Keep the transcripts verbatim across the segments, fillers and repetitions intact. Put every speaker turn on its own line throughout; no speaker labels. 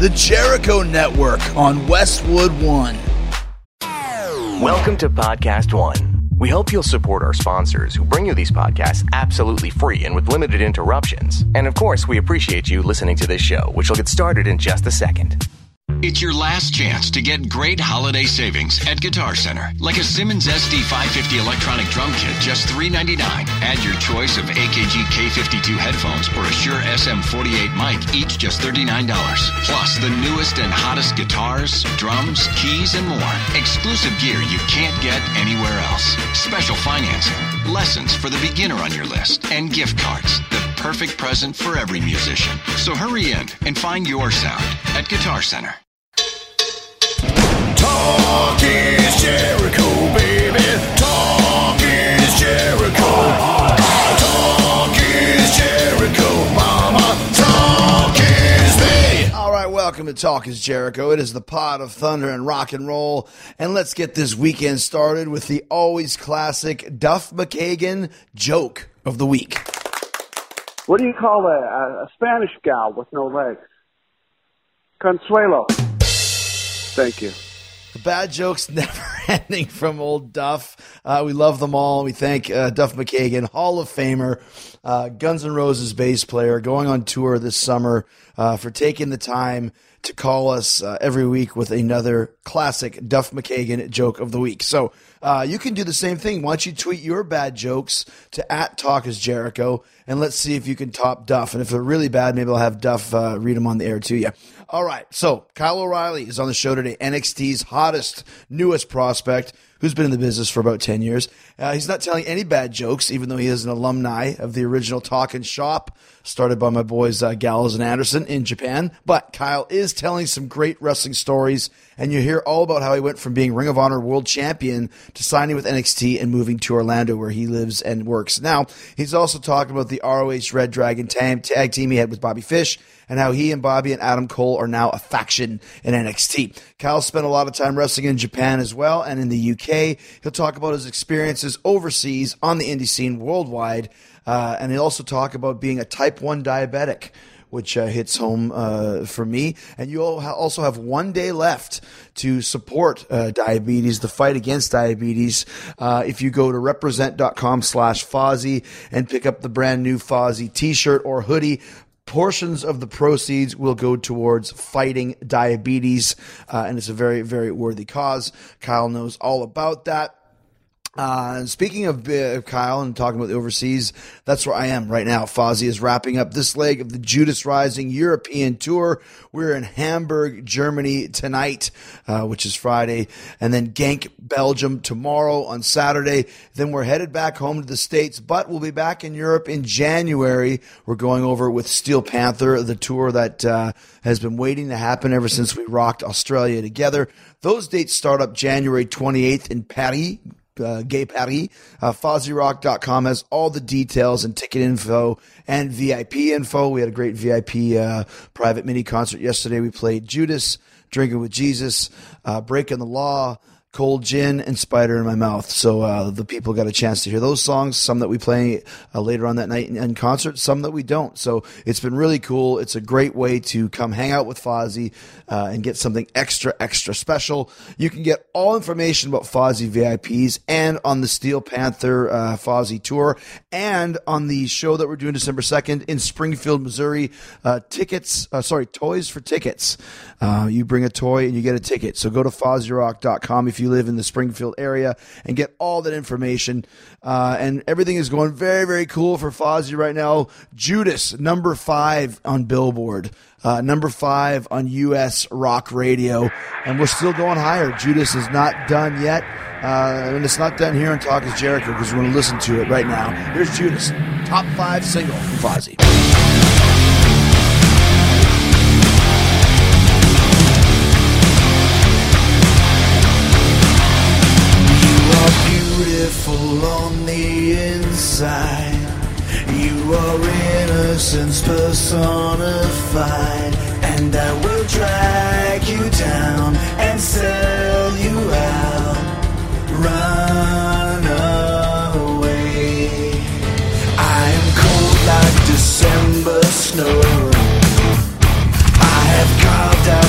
the Jericho Network on Westwood One.
Welcome to Podcast One. We hope you'll support our sponsors who bring you these podcasts absolutely free and with limited interruptions. And of course, we appreciate you listening to this show, which will get started in just a second.
It's your last chance to get great holiday savings at Guitar Center, like a Simmons S D five fifty electronic drum kit, just three ninety-nine. Add your choice of A K G K fifty-two headphones or a Shure S M forty-eight mic, each just thirty-nine dollars. Plus the newest and hottest guitars, drums, keys, and more. Exclusive gear you can't get anywhere else. Special financing, lessons for the beginner on your list, and gift cards. The perfect present for every musician. So hurry in and find your sound at Guitar Center.
Talk is Jericho, baby. Talk is Jericho. Talk is Jericho, mama. Talk is me.
All right, welcome to Talk is Jericho. It is the pod of thunder and rock and roll. And let's get this weekend started with the always classic Duff McKagan joke of the week.
What do you call a, a Spanish gal with no legs? Consuelo. Thank you.
The bad jokes never ending from old Duff. Uh, we love them all. We thank uh, Duff McKagan, Hall of Famer, uh, Guns N' Roses bass player, going on tour this summer, uh, for taking the time to call us uh, every week with another classic Duff McKagan joke of the week. So uh, you can do the same thing. Why don't you tweet your bad jokes to at Talk is Jericho, and let's see if you can top Duff. And if they're really bad, maybe I'll have Duff uh, read them on the air to you. All right, so Kyle O'Reilly is on the show today, N X T's hottest, newest prospect, who's been in the business for about ten years. Uh, he's not telling any bad jokes, even though he is an alumni of the original Talkin' Shop, started by my boys uh, Gallows and Anderson in Japan. But Kyle is telling some great wrestling stories, and you hear all about how he went from being Ring of Honor World Champion to signing with N X T and moving to Orlando, where he lives and works. Now, he's also talking about the R O H Red Dragon tag, tag team he had with Bobby Fish, and how he and Bobby and Adam Cole are now a faction in N X T. Kyle spent a lot of time wrestling in Japan as well, and in the U K. He'll talk about his experiences overseas on the indie scene worldwide, uh, and he'll also talk about being a type one diabetic, which uh, hits home uh, for me. And you also have one day left to support uh, diabetes, the fight against diabetes. Uh, if you go to represent.com slash Fozzy and pick up the brand new Fozzy t-shirt or hoodie, portions of the proceeds will go towards fighting diabetes, uh, and it's a very, very worthy cause. Kyle knows all about that. Uh, speaking of uh, Kyle and talking about the overseas, that's where I am right now. Fozzy is wrapping up this leg of the Judas Rising European Tour. We're in Hamburg, Germany tonight, uh, which is Friday, and then Genk, Belgium tomorrow on Saturday. Then we're headed back home to the States, but we'll be back in Europe in January. We're going over with Steel Panther, the tour that uh, has been waiting to happen ever since we rocked Australia together. Those dates start up January twenty-eighth in Paris. Uh, Gay Paris. Uh, Fozzy Rock dot com has all the details and ticket info and V I P info. We had a great V I P uh, private mini concert yesterday. We played Judas, Drinking with Jesus, uh, Breaking the Law, Cold Gin, and Spider in My Mouth. So uh, the people got a chance to hear those songs, some that we play uh, later on that night in, in concert, some that we don't. So it's been really cool. It's a great way to come hang out with Fozzy uh, and get something extra, extra special. You can get all information about Fozzy V I Ps and on the Steel Panther uh, Fozzy tour and on the show that we're doing December second in Springfield, Missouri. Uh, tickets, uh, sorry, Toys for Tickets. Uh, you bring a toy and you get a ticket. So go to Fozzy Rock dot com if you live in the Springfield area and get all that information. Uh, and everything is going very, very cool for Fozzy right now. Judas, number five on Billboard, uh, number five on U S rock radio. And we're still going higher. Judas is not done yet. Uh, and it's not done here on Talk is Jericho because we're going to listen to it right now. Here's Judas, top five single from Fozzy.
Beautiful on the inside, you are innocence personified, and I will drag you down and sell you out. Run away. I am cold like December snow. I have carved out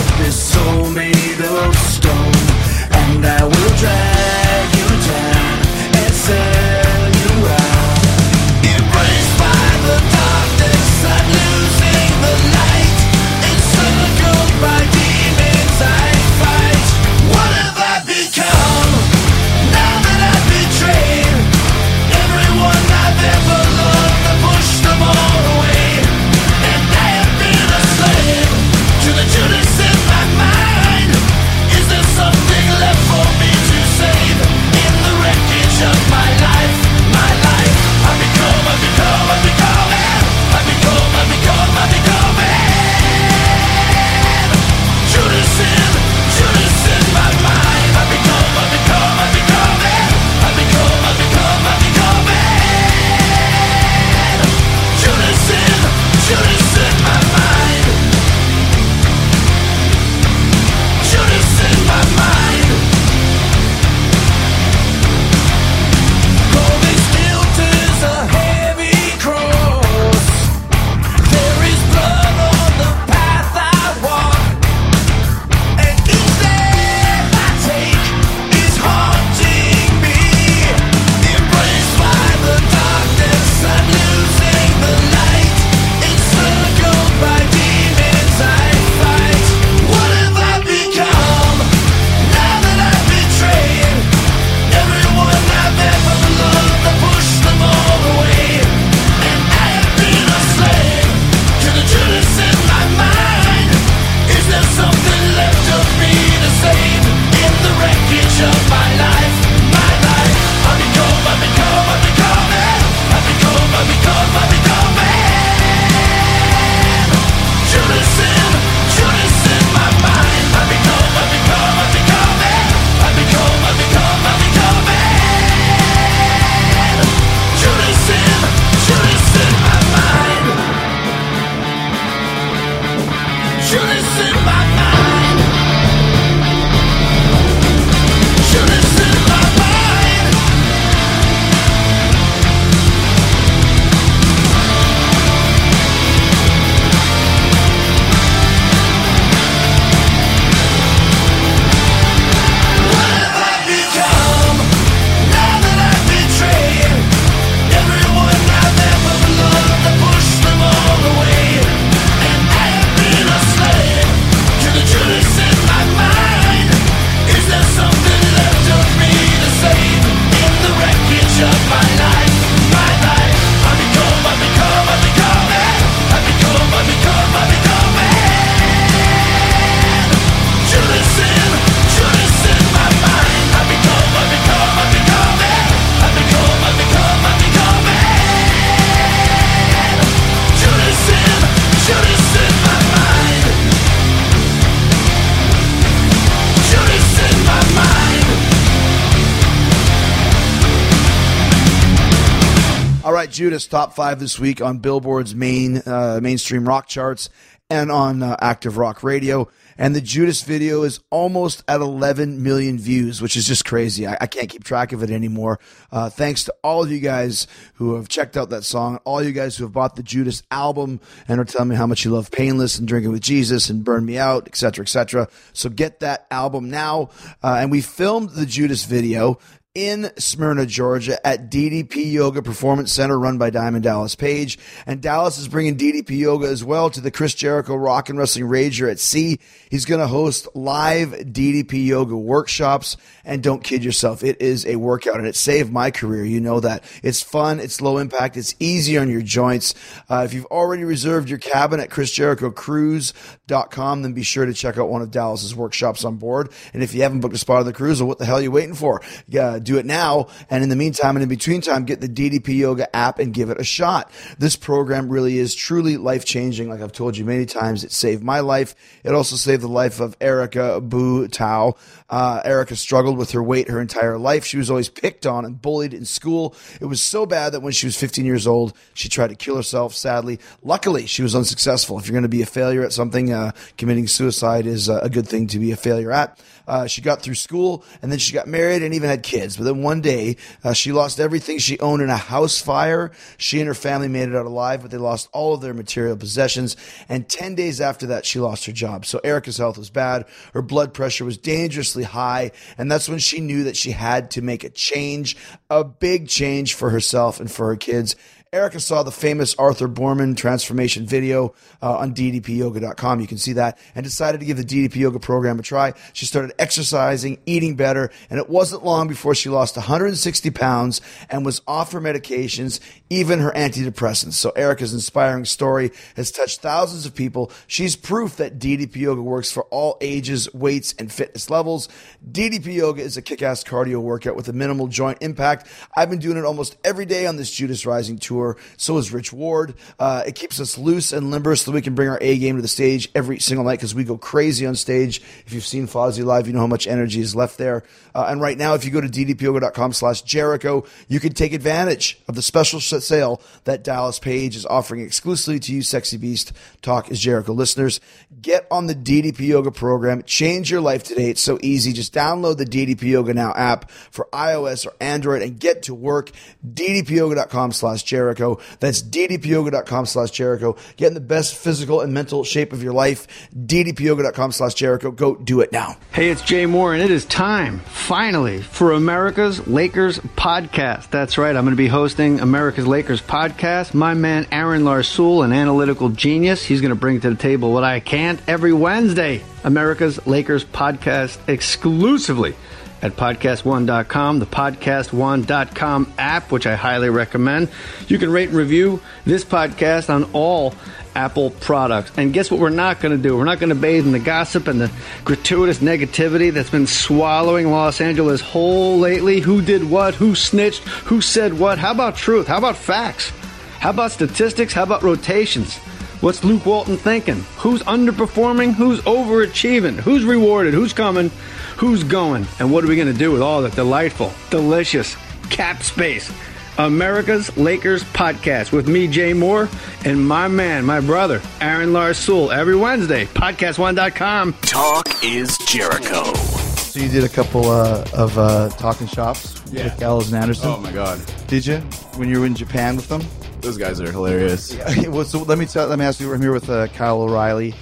Judas top five this week on Billboard's main uh, mainstream rock charts and on uh, Active Rock Radio. And the Judas video is almost at eleven million views, which is just crazy. I, I can't keep track of it anymore. Uh, thanks to all of you guys who have checked out that song, all you guys who have bought the Judas album and are telling me how much you love Painless and Drinking with Jesus and Burn Me Out, et cetera, et cetera. So get that album now. Uh, and we filmed the Judas video in Smyrna, Georgia at D D P Yoga Performance Center run by Diamond Dallas Page. And Dallas is bringing D D P Yoga as well to the Chris Jericho Rock and Wrestling Rager at Sea. He's going to host live D D P Yoga workshops. And don't kid yourself, it is a workout, and it saved my career. You know that. It's fun, it's low impact, it's easy on your joints. Uh, if you've already reserved your cabin at chris jericho cruise dot com, then be sure to check out one of Dallas's workshops on board. And if you haven't booked a spot on the cruise, well, what the hell are you waiting for? Yeah, do it now. And in the meantime and in between time, get the D D P Yoga app and give it a shot. This program really is truly life-changing. Like I've told you many times, it saved my life. It also saved the life of Erica Boo Tao. Uh, Erica struggled with her weight her entire life. She was always picked on and bullied in school. It was so bad that when she was fifteen years old, she tried to kill herself, sadly. Luckily, she was unsuccessful. If you're going to be a failure at something, uh, committing suicide is uh, a good thing to be a failure at. Uh, she got through school, and then she got married and even had kids. But then one day, uh, she lost everything she owned in a house fire. She and her family made it out alive, but they lost all of their material possessions. And ten days after that, she lost her job. So Erica's health was bad. Her blood pressure was dangerously high. And that's when she knew that she had to make a change, a big change for herself and for her kids. Erica saw the famous Arthur Borman transformation video uh, on D D P yoga dot com. You can see that, and decided to give the D D P Yoga program a try. She started exercising, eating better, and it wasn't long before she lost one hundred sixty pounds and was off her medications, even her antidepressants. So Erica's inspiring story has touched thousands of people. She's proof that D D P Yoga works for all ages, weights, and fitness levels. D D P Yoga is a kick-ass cardio workout with a minimal joint impact. I've been doing it almost every day on this Judas Rising tour. So is Rich Ward. Uh, it keeps us loose and limber so that we can bring our A game to the stage every single night because we go crazy on stage. If you've seen Fozzy live, you know how much energy is left there. Uh, and right now, if you go to D D P yoga dot com slash Jericho, you can take advantage of the special sale that Dallas Page is offering exclusively to you, Sexy Beast Talk is Jericho listeners. Get on the D D P Yoga program. Change your life today. It's so easy. Just download the D D P Yoga Now app for iOS or Android and get to work. D D P yoga dot com slash Jericho. That's D D P yoga dot com slash Jericho. Get in the best physical and mental shape of your life. D D P yoga dot com slash Jericho. Go do it now.
Hey, it's Jay Moore, and it is time, finally, for America's Lakers podcast. That's right. I'm going to be hosting America's Lakers podcast. My man, Aaron Larsoul, an analytical genius. He's going to bring to the table what I can't every Wednesday. America's Lakers podcast exclusively at podcast one dot com, the podcast one dot com app, which I highly recommend. You can rate and review this podcast on all Apple products. And guess what we're not going to do? We're not going to bathe in the gossip and the gratuitous negativity that's been swallowing Los Angeles whole lately. Who did what? Who snitched? Who said what? How about truth? How about facts? How about statistics? How about rotations? What's Luke Walton thinking? Who's underperforming? Who's overachieving? Who's rewarded? Who's coming? Who's going? And what are we going to do with all that delightful, delicious cap space? America's Lakers podcast with me, Jay Moore, and my man, my brother, Aaron Larsoul, every Wednesday, podcast one dot com.
Talk is Jericho.
So you did a couple uh, of uh, talking shops
Yeah.
with Gallows and Anderson?
Oh my god,
Did you? When you were in Japan with them?
those guys are hilarious.
Well, so let me tell, let me ask you. I'm here with uh, Kyle O'Reilly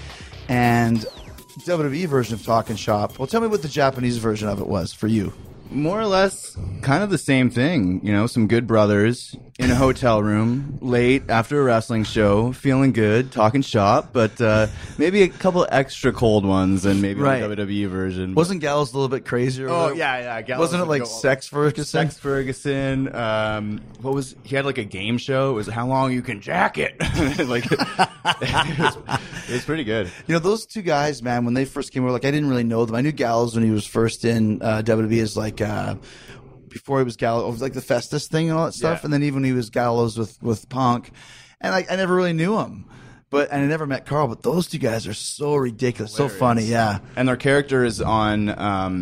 and W W E version of Talking Shop. Well, tell me what the Japanese version of it was for you.
More or less, kind of the same thing. You know, some good brothers in a hotel room late after a wrestling show, feeling good, talking shop, but uh, maybe a couple extra cold ones and maybe
Right.
the W W E version.
Wasn't Gallows a little bit crazier?
Oh yeah, yeah. Gallows
Wasn't it
would
like
go-
Sex Ferguson?
Sex Ferguson. Um, what was he had like a game show? It was how long you can jack it. Like it was, it was pretty good.
You know, those two guys, man, when they first came over, like I didn't really know them. I knew Gallows when he was first in uh, W W E as like uh, before he was Gallows, it was like the Festus thing and all that stuff,
Yeah.
and then even when he was Gallows with with Punk, and like I never really knew him. But and I never met Carl, but those two guys are so ridiculous, so funny, yeah.
And their characters on um,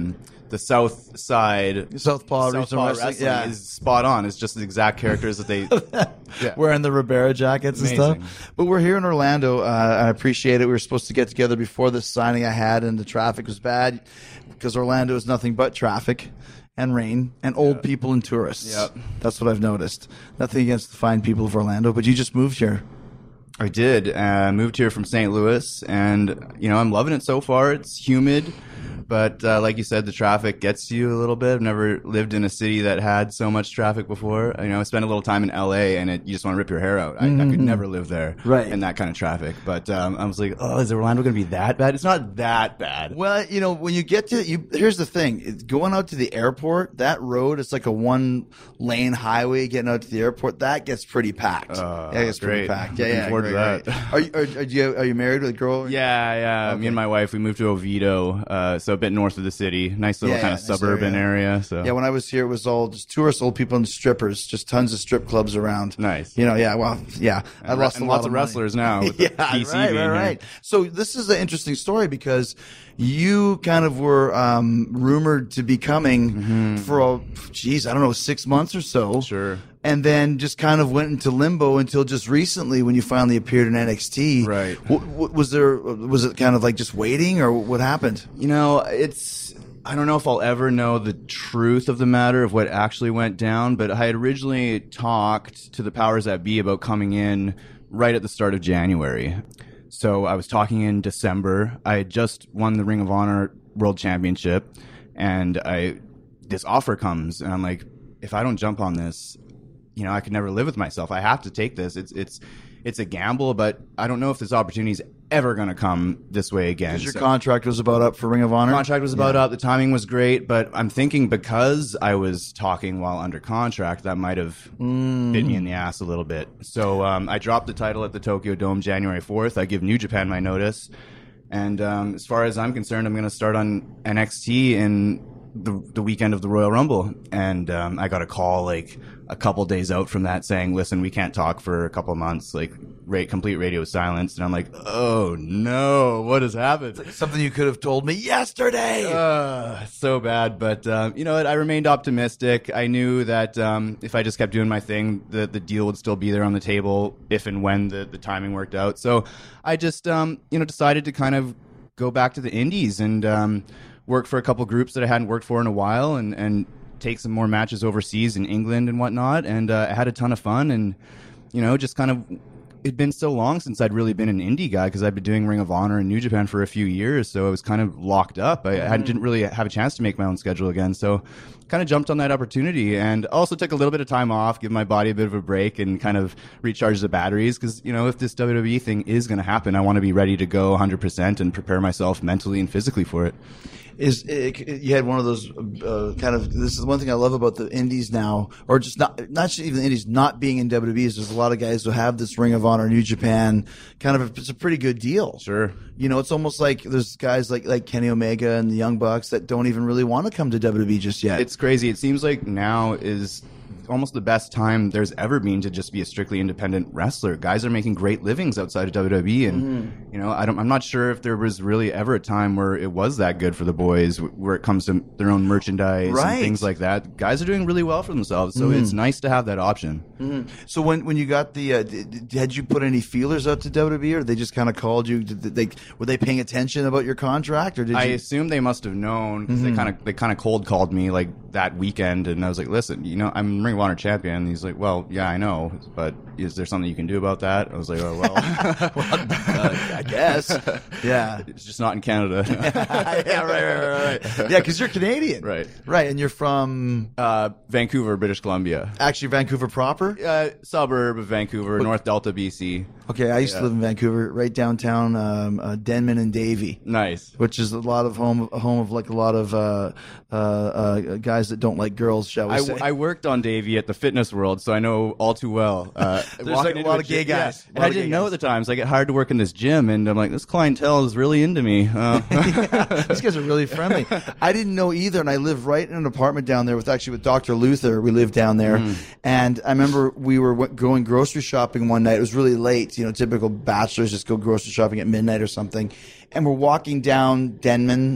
the South Side,
Southpaw,
Southpaw
Regional
Wrestling,
Wrestling, yeah.
is spot on. It's just the exact characters that they yeah.
wearing the Ribera jackets
Amazing.
and stuff. But we're here in Orlando. Uh, I appreciate it. We were supposed to get together before this signing I had, and the traffic was bad because Orlando is nothing but traffic and rain and old yeah. people and tourists.
Yep.
That's what I've noticed. Nothing against the fine people of Orlando, but you just moved here.
I did. Uh, moved here from Saint Louis, and you know I'm loving it so far. It's humid, but uh, like you said, the traffic gets you a little bit. I've never lived in a city that had so much traffic before. You know, I spent a little time in L A, and it, you just want to rip your hair out. I, mm-hmm. I could never live there
right.
in that kind of traffic. But um, I was like, oh, is Orlando going to be that bad? It's not that bad.
Well, you know, when you get to you, here's the thing: it's going out to the airport, that road, it's like a one-lane highway getting out to the airport. That gets pretty packed.
Uh,
yeah, it gets
great.
pretty packed. Yeah,
Looking
yeah.
forward
Right,
to
right.
that.
Are you are, are you are you married with a girl?
Yeah, yeah.
Okay.
Me and my wife, we moved to Oviedo, uh, so a bit north of the city. Nice little
Yeah,
kind of
nice
suburban
area.
area. So
Yeah, when I was here, it was all just tourists, old people, and strippers. Just tons of strip clubs around.
Nice.
You know, yeah. Well, yeah. I
And
lost
and
a lot
lots of
money.
wrestlers now. With
yeah,
the P C
right,
being
right,
here.
right. So this is an interesting story because you kind of were um, rumored to be coming
Mm-hmm.
for a, geez, I don't know, six months or so.
Sure.
And then just kind of went into limbo until just recently when you finally appeared in N X T.
Right.
W- w- was there? Was it kind of like just waiting, or what happened?
You know, it's, I don't know if I'll ever know the truth of the matter of what actually went down, but I had originally talked to the powers that be about coming in right at the start of January. So I was talking in December. I had just won the Ring of Honor World Championship, and I this offer comes, and I'm like, if I don't jump on this, you know, I could never live with myself. I have to take this. It's it's it's a gamble, but I don't know if this opportunity is ever going to come this way again.
Because your
So-
contract was about up for Ring of Honor.
Contract was about up. The timing was great, but I'm thinking because I was talking while under contract, that might have
Mm.
bit me in the ass a little bit. So um, I dropped the title at the Tokyo Dome January fourth. I give New Japan my notice. And um, as far as I'm concerned, I'm going to start on N X T in the, the weekend of the Royal Rumble. And um, I got a call like a couple days out from that saying, listen, we can't talk for a couple months, like ra- complete radio silence. And I'm like, oh no, what has happened?
Something you could have told me yesterday.
Uh, so bad, but um, you know what? I remained optimistic. I knew that um, if I just kept doing my thing, the the deal would still be there on the table if and when the, the timing worked out. So I just um, you know decided to kind of go back to the indies and um, work for a couple groups that I hadn't worked for in a while, and and take some more matches overseas in England and whatnot. And uh, I had a ton of fun, and you know just kind of. It'd been so long since I'd really been an indie guy because I'd been doing Ring of Honor and New Japan for a few years, so I was kind of locked up. I, I didn't really have a chance to make my own schedule again, so kind of jumped on that opportunity and also took a little bit of time off, give my body a bit of a break and kind of recharge the batteries because, you know, if this W W E thing is going to happen, I want to be ready to go one hundred percent and prepare myself mentally and physically for it.
Is it, you had one of those uh, kind of this is one thing I love about the indies now, or just not not even the indies not being in W W E. Is there's a lot of guys who have this Ring of Honor, New Japan, kind of a, it's a pretty good deal.
Sure,
you know it's almost like there's guys like like Kenny Omega and the Young Bucks that don't even really want to come to W W E just yet.
It's crazy. It seems like now is almost the best time there's ever been to just be a strictly independent wrestler. Guys are making great livings outside of W W E, and mm. you know, I don't, I'm not sure if there was really ever a time where it was that good for the boys, where it comes to their own merchandise
right.
and things like that. Guys are doing really well for themselves, so mm. it's nice to have that option.
Mm. So when when you got the, uh, did, had you put any feelers out to W W E, or they just kind of called you? Did they were they paying attention about your contract, or did
I
you?
assume they must have known because
mm-hmm.
they kind of they kind of cold called me like that weekend, and I was like, listen, you know, I'm Ring of Honor champion. And he's like, well, yeah, I know, but is there something you can do about that? I was like, oh, well,
well uh, I guess. Yeah.
It's just not in Canada.
yeah, right, right, right, right. Yeah, because you're Canadian.
Right.
Right, and you're from?
Uh, Vancouver, British Columbia.
Actually, Vancouver proper?
Uh, suburb of Vancouver, but, North Delta, B C.
Okay, I used
yeah.
to live in Vancouver, right downtown, um, uh, Denman and Davie.
Nice.
Which is a lot of home, home of like a lot of uh, uh, uh, guys that don't like girls, shall we
I,
say.
I worked on Davie at the Fitness World, so I know all too well. Uh,
There's like a lot of gay
gym,
guys.
Yeah. And I didn't know at the time, so I get hired to work in this gym, and I'm like, this clientele is really into me. Uh.
yeah, these guys are really friendly. I didn't know either, and I live right in an apartment down there with actually with Doctor Luther. We lived down there, mm. and I remember we were w- going grocery shopping one night. It was really late, you know, typical bachelors just go grocery shopping at midnight or something, and we're walking down Denman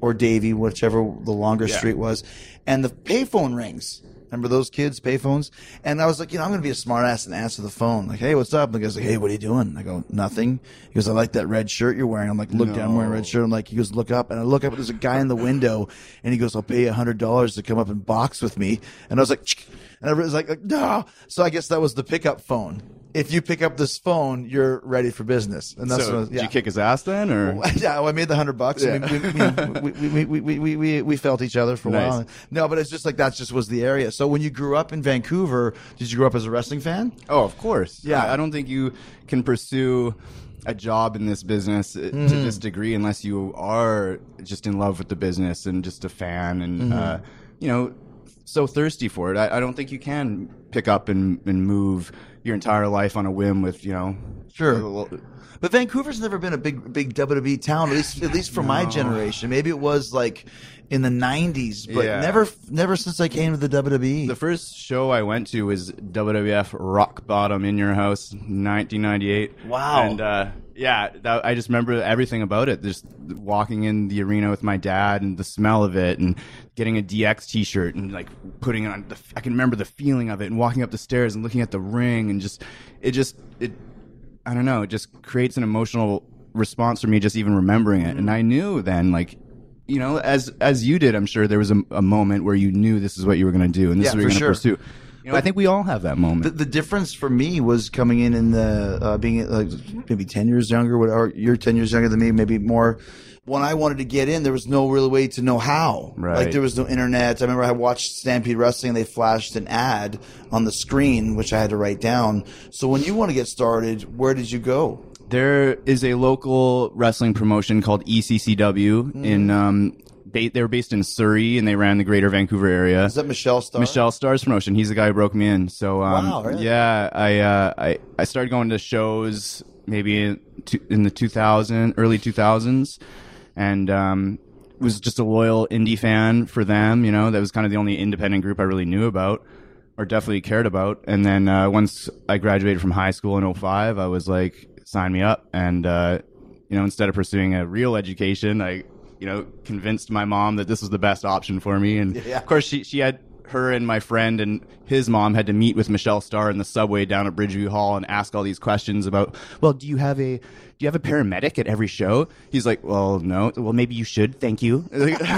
or Davie, whichever the longer
Yeah.
street was, and the payphone rings. Remember those kids, payphones? And I was like, you know, I'm going to be a smart ass and answer the phone. Like, hey, what's up? And the guy's like, hey, what are you doing? I go, nothing. He goes, I like that red shirt you're wearing. I'm like, look down, I'm wearing a red shirt. I'm like, he goes, look up. And I look up, and there's a guy in the window, and he goes, I'll pay you one hundred dollars to come up and box with me. And I was like, Ch-. And I was like, like, no. So I guess that was the pickup phone. If you pick up this phone, you're ready for business. And that's
So
what, yeah.
did you kick his ass then, or?
Yeah, well, I made the hundred bucks.
Yeah.
And we, we, we, we, we, we, we, we, we felt each other for a
Nice.
while. No, but it's just like that just was the area. So when you grew up in Vancouver, did you grow up as a wrestling fan?
Oh, of course.
Yeah.
I, I don't think you can pursue a job in this business uh,
Mm-hmm.
to this degree unless you are just in love with the business and just a fan and,
Mm-hmm.
uh, you know, so thirsty for it. I, I don't think you can pick up and, and move your entire life on a whim with, you know.
Sure. But Vancouver's never been a big, big W W E town, at least, at least for my generation. Maybe it was like in the nineties, but
Yeah.
never, never since I came to the W W E.
The first show I went to was W W F Rock Bottom in Your House, nineteen ninety-eight.
Wow.
And uh, yeah, that, I just remember everything about it. Just walking in the arena with my dad and the smell of it, and getting a D X T-shirt and like putting it on. The, I can remember the feeling of it, and walking up the stairs and looking at the ring, and just it just it. I don't know. It just creates an emotional response for me just even remembering it. And I knew then, like, you know, as as you did, I'm sure there was a, a moment where you knew this is what you were going to do and this
Yeah,
is what you're
for
going to
sure.
pursue. You know, I think we all have that moment.
The, the difference for me was coming in in the uh, being like maybe ten years younger, or you're ten years younger than me, maybe more. When I wanted to get in, there was no real way to know how.
Right.
Like there was no internet. I remember I watched Stampede Wrestling, and they flashed an ad on the screen, which I had to write down. So when you want to get started, where did you go?
There is a local wrestling promotion called E C C W
Mm.
in. Um, they they were based in Surrey and they ran the Greater Vancouver area.
Is that Michelle Starr?
Michelle Starr's promotion. He's the guy who broke me in. So um,
Wow, really?
yeah, I uh, I I started going to shows maybe in, two, in the two thousand early two thousands, and um, was just a loyal indie fan for them. You know, that was kind of the only independent group I really knew about, or definitely cared about. And then uh, once I graduated from high school in oh five, I was like, sign me up. And uh, you know, instead of pursuing a real education, I you know convinced my mom that this was the best option for me. And
Yeah.
of course, she she had. Her and my friend and his mom had to meet with Michelle Starr in the subway down at Bridgeview Hall and ask all these questions about, well, do you have a do you have a paramedic at every show? He's like, well, no. Well, maybe you should. Thank you.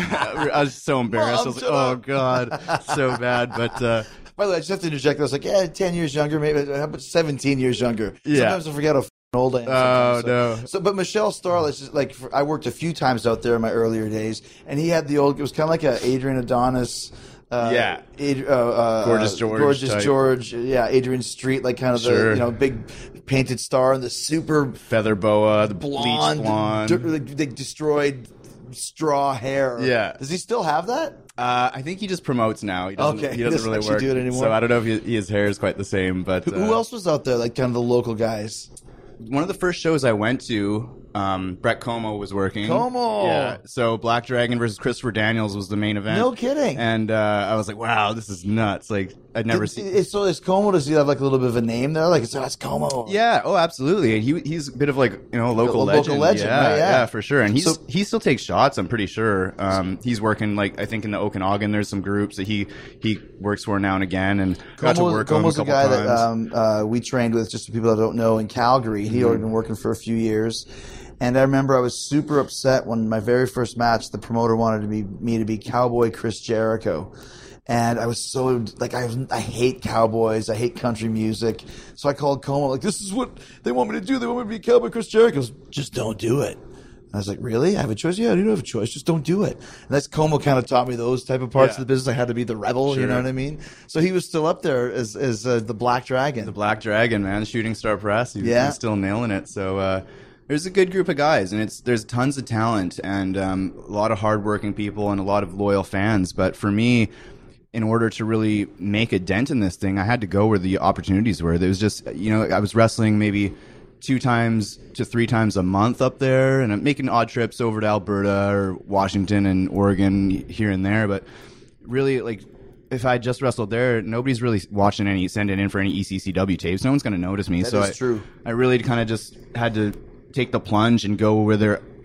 I was so embarrassed. I was like, oh god, so bad. But uh,
By the way, I just have to interject. I was like, yeah, ten years younger, maybe how about seventeen years younger?
Yeah.
Sometimes I forget how f- old I am.
Oh,
sometimes. so,
no.
So, but Michelle Starr, let's just, like, for, I worked a few times out there in my earlier days, and he had the old. It was kind of like a Adrian Adonis. Uh,
Yeah.
Ad, uh, uh,
Gorgeous
uh,
George
Gorgeous
type.
George. Yeah, Adrian Street, like kind of the
Sure.
you know big painted star and the super
feather boa, the
blonde,
bleached blonde.
dir- like, they destroyed straw hair.
Yeah.
Does he still have that?
Uh, I think he just promotes now. He doesn't,
Okay,
he
he
doesn't
doesn't
really
actually
work.
do it anymore.
So I don't know if he, his hair is quite the same. But
Who
uh,
who else was out there? Like kind of the local guys.
One of the first shows I went to, um, Brett Como was working.
Como!
Yeah. So Black Dragon versus Christopher Daniels was the main event.
No kidding.
And uh, I was like, wow, this is nuts. Like, I'd never
Did-
seen.
Is, so is Como? Does he have like a little bit of a name there? Like, so that's Como.
Yeah. Oh, absolutely. And he he's a bit of like you know a local
A local
legend.
legend,
yeah,
right, yeah.
for sure. And he's
So-
he still takes shots. I'm pretty sure. Um, he's working like I think in the Okanagan. There's some groups that he he works for now and again, and got to
Como,
work
Como's
on
a
him a couple
guy
times.
that um, uh, we trained with, just for people that don't know, in Calgary. He had been working for a few years. And I remember I was super upset when my very first match, the promoter wanted to be, me to be Cowboy Chris Jericho. And I was so, like, I, I hate cowboys. I hate country music. So I called Como, like, this is what they want me to do. They want me to be Cowboy Chris Jericho. He goes, just don't do it. And I was like, really? I have a choice? Yeah, you don't have a choice. Just don't do it. And that's Como kind of taught me those type of parts
Yeah.
of the business. I had to be the rebel, you
Sure.
know what I mean? So he was still up there as, as uh, the Black Dragon.
The Black Dragon, man, Shooting Star Press. He's,
Yeah.
he's still nailing it. So uh, there's a good group of guys, and it's there's tons of talent and um, a lot of hardworking people and a lot of loyal fans. But for me, in order to really make a dent in this thing, I had to go where the opportunities were. There was just, you know, I was wrestling maybe two times to three times a month up there, and I'm making odd trips over to Alberta or Washington and Oregon here and there. But really, like, if I just wrestled there, nobody's really watching any, sending in for any E C C W tapes. No one's going to notice me.
That
so
is
I,
true.
I really kind of just had to take the plunge and go where there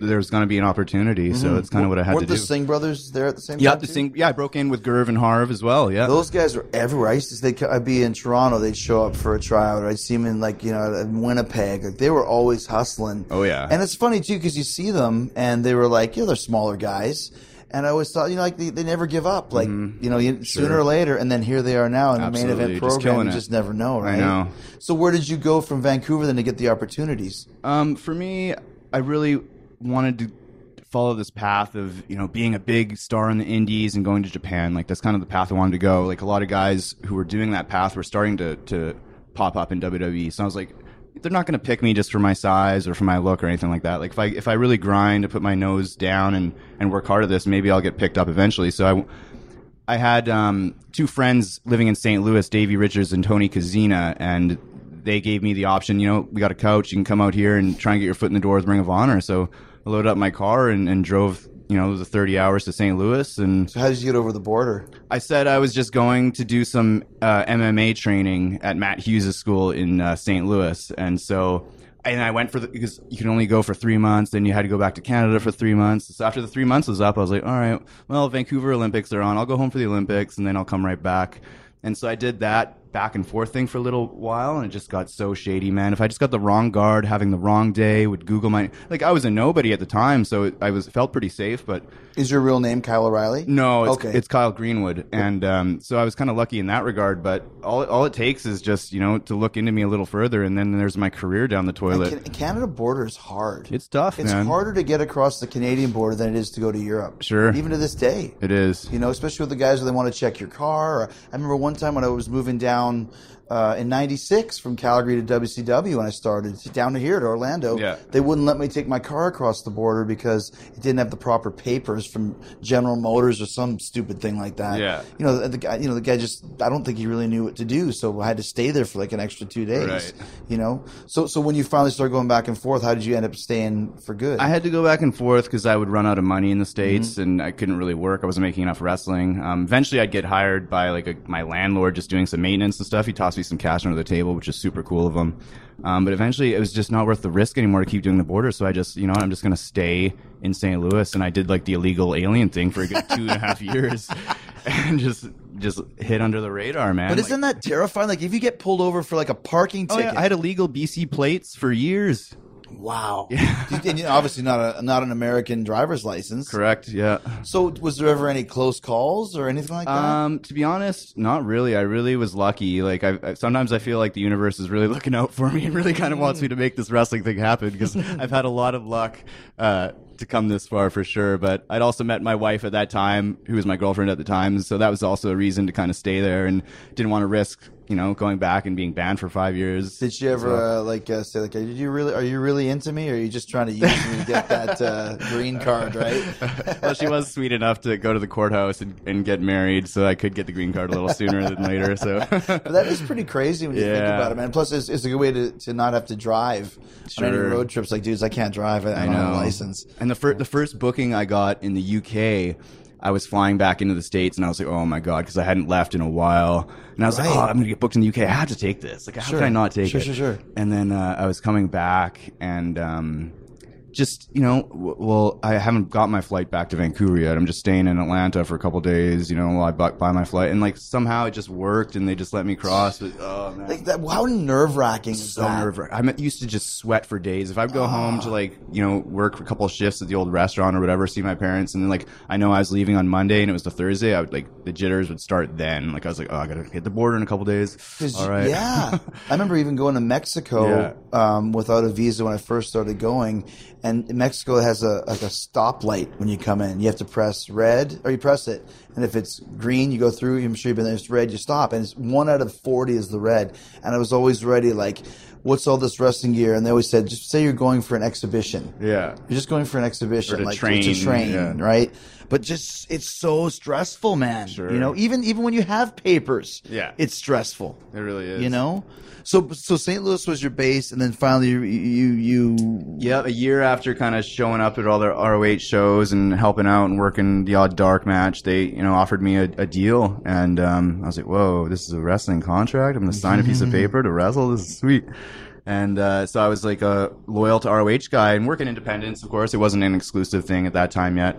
there was going to be an opportunity. Mm-hmm. So it's kind of what I had
Weren't
to do.
the Singh brothers there at the same
yeah,
time?
the
too?
Singh, yeah, I broke in with Gerv and Harv as well. Yeah,
those guys were everywhere. I used to, they, I'd be in Toronto, they'd show up for a tryout, or I'd see them in like you know in Winnipeg. Like they were always hustling.
Oh yeah,
and it's funny too because you see them and they were like, you know, they're smaller guys. And I always thought, you know, like they, they never give up. Like, mm-hmm. you know, you, sure. sooner or later, and then here they are now in
Absolutely.
the main event
Just
program. You
it.
just never know, right?
I know.
So where did you go from Vancouver then to get the opportunities?
Um, for me, I really wanted to follow this path of, you know, being a big star in the indies and going to Japan. Like, that's kind of the path I wanted to go. Like, a lot of guys who were doing that path were starting to, to pop up in W W E. So I was like, they're not going to pick me just for my size or for my look or anything like that. Like if I if I really grind to put my nose down and, and work hard at this, maybe I'll get picked up eventually. So I I had um, two friends living in Saint Louis, Davey Richards and Tony Kazina, and they gave me the option. You know, we got a couch. You can come out here and try and get your foot in the door with Ring of Honor. So I loaded up my car and, and drove. You know, it was thirty hours to Saint Louis. And
so how did you get over the border?
I said I was just going to do some uh, M M A training at Matt Hughes' school in uh, Saint Louis. And so, and I went for the, because you can only go for three months, then you had to go back to Canada for three months. So after the three months was up, I was like, all right, well, Vancouver Olympics are on. I'll go home for the Olympics and then I'll come right back. And so I did that back and forth thing for a little while, and it just got so shady, man. If I just got the wrong guard, having the wrong day, would Google my, like, I was a nobody at the time, so it, I was felt pretty safe. But
is your real name Kyle O'Reilly?
No, it's,
okay.
it's Kyle Greenwood, and um, so I was kind of lucky in that regard. But all all it takes is just, you know, to look into me a little further, and then there's my career down the toilet.
And Canada border is hard.
It's tough.
It's
man.
harder to get across the Canadian border than it is to go to Europe.
Sure,
even to this day,
it is.
You know, especially with the guys where they want to check your car. Or, I remember one time when I was moving down. Uh, in ninety-six from Calgary to W C W when I started, down to here to Orlando,
yeah.
they wouldn't let me take my car across the border because it didn't have the proper papers from General Motors or some stupid thing like that.
Yeah.
You know, the, the guy, you know, the guy just, I don't think he really knew what to do, so I had to stay there for like an extra two days.
Right.
You know? So, so when you finally started going back and forth, how did you end up staying for good?
I had to go back and forth because I would run out of money in the States mm-hmm. and I couldn't really work. I wasn't making enough wrestling. Um, eventually I'd get hired by like a, my landlord just doing some maintenance and stuff. He tossed me some cash under the table, which is super cool of him. Um, but eventually it was just not worth the risk anymore to keep doing the border. So I just, you know, I'm just going to stay in Saint Louis. And I did like the illegal alien thing for a good two and a half years and just, just hit under the radar, man.
But isn't like, that terrifying? Like if you get pulled over for like a parking
oh,
ticket.
Yeah, I had illegal B C plates for years.
Wow. Yeah. And you know, obviously not a not an American driver's license.
Correct, yeah.
So was there ever any close calls or anything like that?
Um, to be honest, not really. I really was lucky. Like I, I sometimes I feel like the universe is really looking out for me and really kind of wants me to make this wrestling thing happen because I've had a lot of luck uh, to come this far for sure. But I'd also met my wife at that time, who was my girlfriend at the time, so that was also a reason to kind of stay there and didn't want to risk, you know, going back and being banned for five years.
Did she ever so, uh, like uh, say like, "Did you really? Are you really into me? Or are you just trying to use me to get that uh, green card?" Right?
Well, she was sweet enough to go to the courthouse and, and get married, so I could get the green card a little sooner than later. So
but that is pretty crazy when you yeah. think about it, man. Plus, it's, it's a good way to, to not have to drive
sure.
on any road trips. Like, dudes, I can't drive. I, I don't have a license.
And the first the first booking I got in the U K, I was flying back into the States, and I was like, oh, my God, because I hadn't left in a while. And I was right. like, oh, I'm going to get booked in the U K. I have to take this. Like, how
sure.
can I not take
sure,
it?
Sure, sure, sure.
And then uh, I was coming back, and um, just, you know, w- well, I haven't got my flight back to Vancouver yet. I'm just staying in Atlanta for a couple days, you know, while I buy, buy my flight. And, like, somehow it just worked, and they just let me cross. But, oh, man.
Like that, how nerve-wracking is
so
that?
So nerve-wracking. I used to just sweat for days. If I'd go oh. home to, like, you know, work a couple of shifts at the old restaurant or whatever, see my parents, and then, like, I know I was leaving on Monday, and it was the Thursday, I would, like, the jitters would start then. Like, I was like, oh, I gotta hit the border in a couple days. All right.
Yeah. I remember even going to Mexico yeah. um, without a visa when I first started going, and Mexico has a like a stoplight when you come in. You have to press red, or you press it, and if it's green, you go through. I'm sure you've been there. It's red, you stop, and it's one out of forty is the red. And I was always ready, like, what's all this wrestling gear? And they always said, just say you're going for an exhibition.
Yeah,
you're just going for an exhibition,
or to
like
train,
to train,
yeah.
right? But just it's so stressful, man.
Sure.
You know, even even when you have papers,
yeah,
it's stressful.
It really is.
You know. So, so Saint Louis was your base, and then finally you, you, you...
Yeah, a year after kind of showing up at all their R O H shows and helping out and working the odd dark match, they, you know, offered me a, a deal, and um, I was like, whoa, this is a wrestling contract? I'm going to sign a piece of paper to wrestle? This is sweet. And uh, so I was like a loyal to R O H guy and working independence, of course. It wasn't an exclusive thing at that time yet.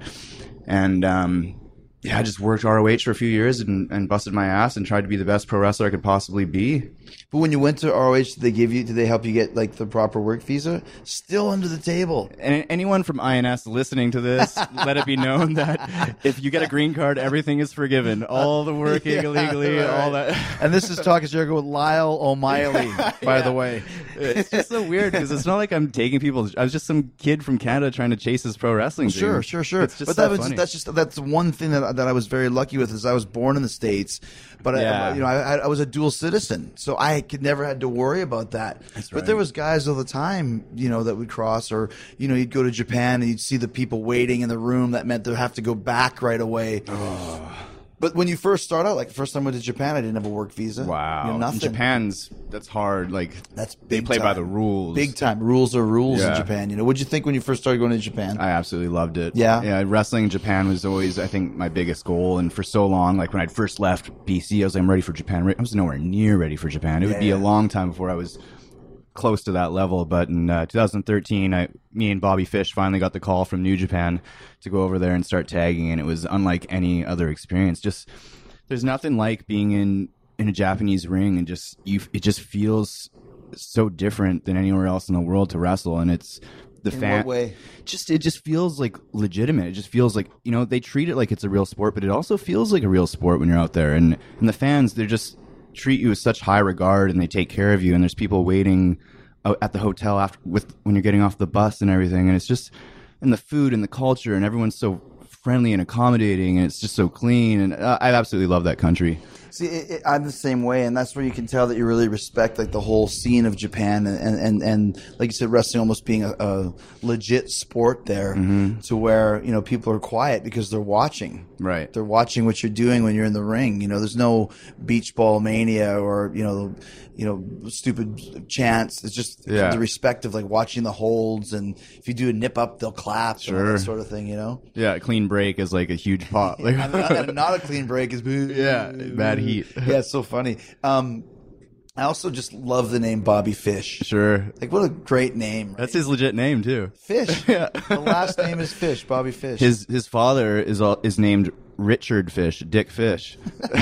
And um, yeah, I just worked R O H for a few years and, and busted my ass and tried to be the best pro wrestler I could possibly be.
But when you went to R O H, did they give you? Did they help you get like the proper work visa? Still under the table.
And anyone from I N S listening to this, let it be known that if you get a green card, everything is forgiven. All the working yeah, illegally, right. all that.
And this is Talk is Jericho with Lyle O'Malley, by yeah. the way.
It's just so weird because it's not like I'm taking people. I was just some kid from Canada trying to chase his pro wrestling dream.
Sure, sure, sure.
It's just
but
so
that was,
funny.
that's just that's one thing that that I was very lucky with is I was born in the States, but
yeah.
I, you know I, I was a dual citizen, so I could never had to worry about that.
That's
but
right.
there was guys all the time, you know, that would cross, or you know, you'd go to Japan and you'd see the people waiting in the room. That meant they'd have to go back right away.
Oh.
But when you first start out, like the first time I went to Japan, I didn't have a work visa.
Wow.
You know, nothing.
In Japan's, that's hard. Like,
that's
they play
time.
by the rules.
Big time. Rules are rules
yeah.
in Japan. You know, what'd you think when you first started going to Japan?
I absolutely loved it.
Yeah?
Yeah, wrestling in Japan was always, I think, my biggest goal. And for so long, like when I'd first left B C, I was like, I'm ready for Japan. I was nowhere near ready for Japan. It would
yeah,
be
yeah.
a long time before I was close to that level. But in uh, two thousand thirteen, I, me and Bobby Fish finally got the call from New Japan to go over there and start tagging. And it was unlike any other experience. Just... There's nothing like being in, in a Japanese ring and just you. It just feels so different than anywhere else in the world to wrestle, and it's the
in
fan.
what way?
Just it just feels like legitimate. It just feels like you know they treat it like it's a real sport, but it also feels like a real sport when you're out there. And and the fans, they just treat you with such high regard, and they take care of you. And there's people waiting out at the hotel after with when you're getting off the bus and everything. And it's just and the food and the culture, and everyone's so friendly and accommodating, and it's just so clean, and uh, I absolutely love that country.
See, it, it, I'm the same way, and that's where you can tell that you really respect like the whole scene of Japan, and and, and, and like you said, wrestling almost being a, a legit sport there,
mm-hmm.
to where you know people are quiet because they're watching.
Right,
they're watching what you're doing when you're in the ring. You know, there's no beach ball mania or you know, you know, stupid chants. It's just
yeah.
the respect of like watching the holds, and if you do a nip up, they'll clap,
sure,
and all that sort of thing. You know,
yeah, a clean break is like a huge pop. Like,
and, and not a clean break is
yeah, bad heat.
Yeah, it's so funny. Um, I also just love the name Bobby Fish.
Sure.
Like, what a great name. Right?
That's his legit name, too.
Fish.
Yeah.
The last name is Fish, Bobby Fish.
His his father is all, is named Richard Fish, Dick Fish.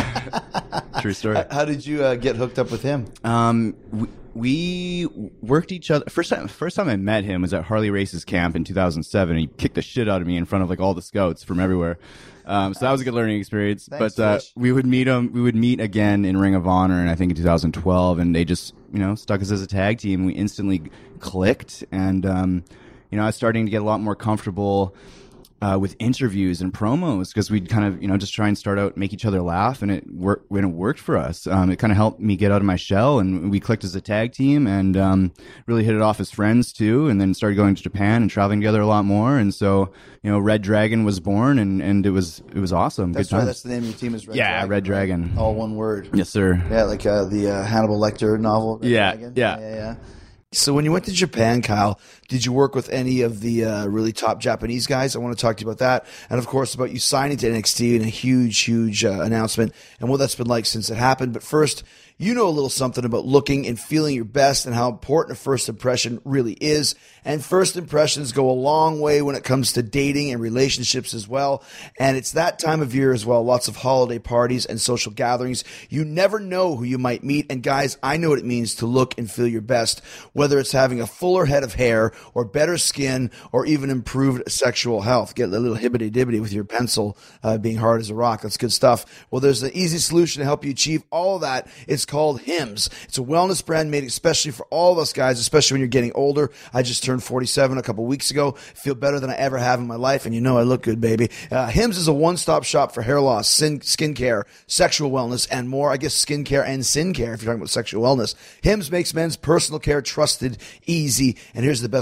True story.
How, how did you uh, get hooked up with him?
Um, we, we worked each other. First time, first time I met him was at Harley Race's camp in two thousand seven. He kicked the shit out of me in front of like all the scouts from everywhere. Um, so that was a good learning experience.
Thanks,
but uh,
Fish.
we would meet him. We would meet again in Ring of Honor, and I think in two thousand twelve, and they just you know stuck us as a tag team. We instantly clicked, and um, you know I was starting to get a lot more comfortable uh, with interviews and promos because we'd kind of you know just try and start out, make each other laugh, and it worked. When it worked for us, um, it kind of helped me get out of my shell, and we clicked as a tag team, and um, really hit it off as friends too. And then started going to Japan and traveling together a lot more, and so. You know, Red Dragon was born, and, and it was it was awesome.
That's
Good
right.
times.
That's the name of your team is Red
yeah,
Dragon.
Red Dragon.
Right? All one word.
Yes, sir.
Yeah, like uh, the uh, Hannibal Lecter novel. Red
yeah,
Dragon.
yeah,
yeah, yeah. So when you went to Japan, Kyle, did you work with any of the uh, really top Japanese guys? I want to talk to you about that. And, of course, about you signing to N X T and a huge, huge uh, announcement and what that's been like since it happened. But first, you know a little something about looking and feeling your best and how important a first impression really is. And first impressions go a long way when it comes to dating and relationships as well. And it's that time of year as well. Lots of holiday parties and social gatherings. You never know who you might meet. And guys, I know what it means to look and feel your best, whether it's having a fuller head of hair or better skin or even improved sexual health. Get a little hibbity-dibbity with your pencil uh, being hard as a rock. That's good stuff. Well, there's an easy solution to help you achieve all of that. It's called Hims. It's a wellness brand made especially for all of us guys, especially when you're getting older. I just turned forty-seven a couple weeks ago. Feel better than I ever have in my life, and you know I look good, baby. Uh, Hims is a one-stop shop for hair loss, skin, skin care, sexual wellness, and more. I guess skin care and sin care if you're talking about sexual wellness. Hims makes men's personal care trusted, easy, and here's the best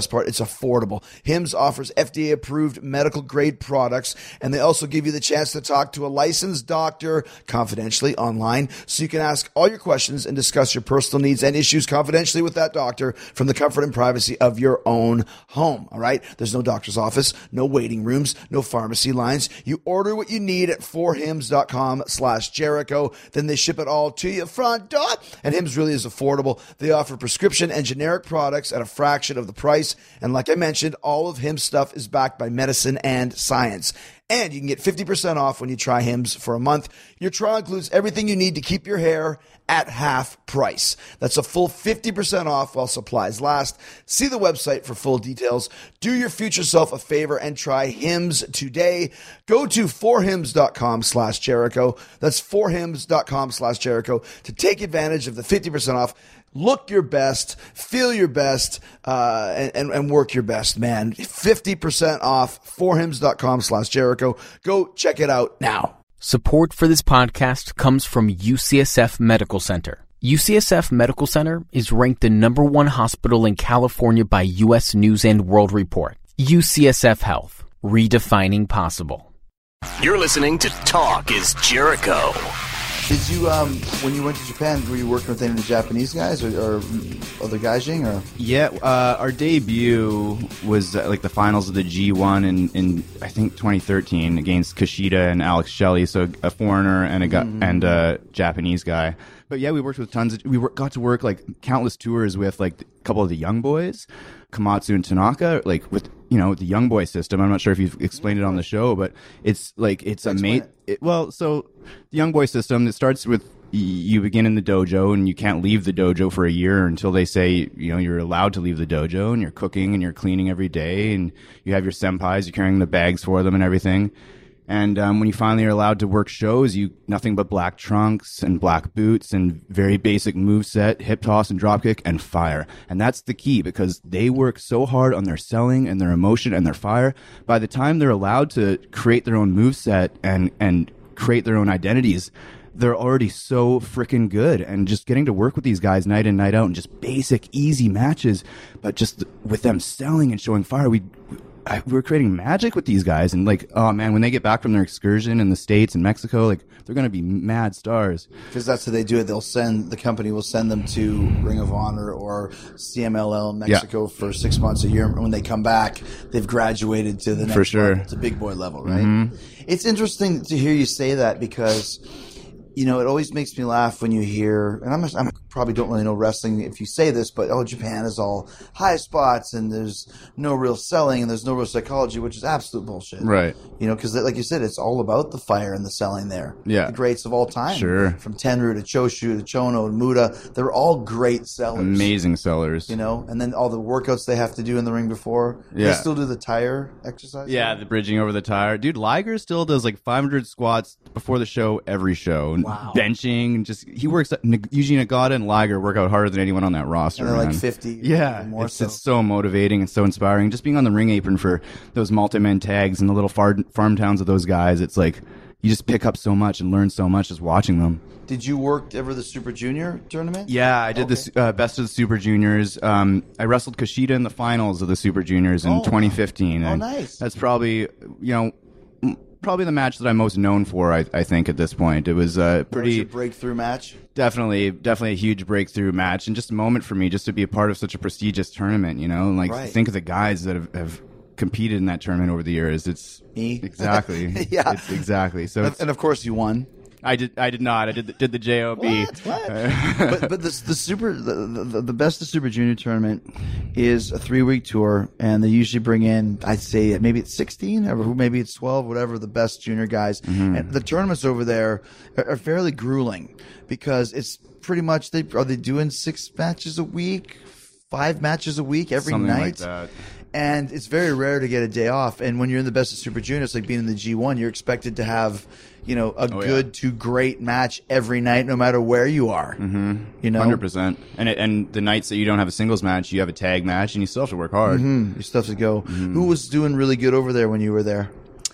best part, it's affordable. Hims offers F D A-approved medical-grade products, and they also give you the chance to talk to a licensed doctor confidentially online, so you can ask all your questions and discuss your personal needs and issues confidentially with that doctor from the comfort and privacy of your own home, all right? There's no doctor's office, no waiting rooms, no pharmacy lines. You order what you need at four hims dot com slash Jericho. Then they ship it all to your front door. And Hims really is affordable. They offer prescription and generic products at a fraction of the price. And like I mentioned, all of Hims stuff is backed by medicine and science. And you can get fifty percent off when you try Hims for a month. Your trial includes everything you need to keep your hair at half price. That's a full fifty percent off while supplies last. See the website for full details. Do your future self a favor and try Hims today. Go to four hims dot com slash Jericho. That's four hims dot com slash Jericho to take advantage of the fifty percent off. Look your best, feel your best, uh, and, and, and work your best, man. fifty percent off, four hims dot com slash Jericho. Go check it out now.
Support for this podcast comes from U C S F Medical Center. U C S F Medical Center is ranked the number one hospital in California by U S News and World Report. U C S F Health, redefining possible.
You're listening to Talk is Jericho.
Did you, um, when you went to Japan, were you working with any of the Japanese guys or, or other gaijin? Or?
Yeah, uh, our debut was uh, like the finals of the G one in, in I think twenty thirteen against Kushida and Alex Shelley, so a foreigner and a gu- mm-hmm. and a Japanese guy. But yeah, we worked with tons of, we work, got to work like countless tours with like a couple of the young boys, Komatsu and Tanaka, like with, you know, the young boy system. I'm not sure if you've explained it on the show, but it's like, it's a mate. It, well, so the young boy system, it starts with you begin in the dojo and you can't leave the dojo for a year until they say, you know, you're allowed to leave the dojo, and you're cooking and you're cleaning every day, and you have your senpais, you're carrying the bags for them and everything. And um, when you finally are allowed to work shows, you nothing but black trunks and black boots and very basic moveset, hip toss and dropkick and fire. And that's the key, because they work so hard on their selling and their emotion and their fire. By the time they're allowed to create their own moveset and, and create their own identities, they're already so freaking good. And just getting to work with these guys night in, night out, and just basic, easy matches, but just with them selling and showing fire, we... I, we're creating magic with these guys, and like, oh man, when they get back from their excursion in the States and Mexico, like they're going to be mad stars.
Because that's how they do it. They'll send, the company will send them to Ring of Honor or C M L L in Mexico yeah. for six months, a year. And when they come back, they've graduated to the next
for sure.
level, to big boy level, right?
Mm-hmm.
It's interesting to hear you say that, because, you know, it always makes me laugh when you hear, and I'm, I'm probably don't really know wrestling if you say this, but oh, Japan is all high spots and there's no real selling and there's no real psychology, which is absolute bullshit.
Right.
You know, because like you said, it's all about the fire and the selling there.
Yeah.
The greats of all time.
Sure.
From Tenryu to Choshu to Chono and Muda, they're all great sellers.
Amazing sellers.
You know, and then all the workouts they have to do in the ring before.
Yeah.
They still do the tire exercise.
Yeah, the bridging over the tire. Dude, Liger still does like five hundred squats before the show, every show.
Wow.
Benching, and just, he works, Yuji Nagata and Liger work out harder than anyone on that roster.
And they're
man.
like fifty.
Yeah,
more
it's,
so.
it's so motivating and so inspiring. Just being on the ring apron for those multi-man tags and the little far, farm towns of those guys, it's like you just pick up so much and learn so much just watching them.
Did you work ever the Super Junior tournament?
Yeah, I did
okay.
the uh, best of the Super Juniors. Um, I wrestled Kushida in the finals of the Super Juniors in
oh,
twenty fifteen.
Oh,
and
nice.
That's probably, you know, probably the match that I'm most known for, I, I think, at this point. It was a pretty...
That was your breakthrough match?
Definitely, definitely a huge breakthrough match, and just a moment for me just to be a part of such a prestigious tournament, you know? And like,
right.
think of the guys that have, have competed in that tournament over the years. It's...
Me?
Exactly.
yeah.
It's exactly. So
and,
it's,
and of course you won.
I did. I did not. I did. The, did the J O B.
What? What? but but the the super the, the the best of Super Junior tournament is a three week tour, and they usually bring in, I'd say maybe it's sixteen or maybe it's twelve, whatever, the best junior guys. Mm-hmm. And the tournaments over there are, are fairly grueling, because it's pretty much they are they doing six matches a week, five matches a week every
Something
night.
Like that.
And it's very rare to get a day off. And when you're in the best of Super Junior, it's like being in the G one. You're expected to have, you know, a
oh,
good
yeah.
to great match every night, no matter where you are.
Mm-hmm.
You know,
one hundred percent. And it, and the nights that you don't have a singles match, you have a tag match, and you still have to work hard.
Mm-hmm. You still have to go. Mm-hmm. Who was doing really good over there when you were there?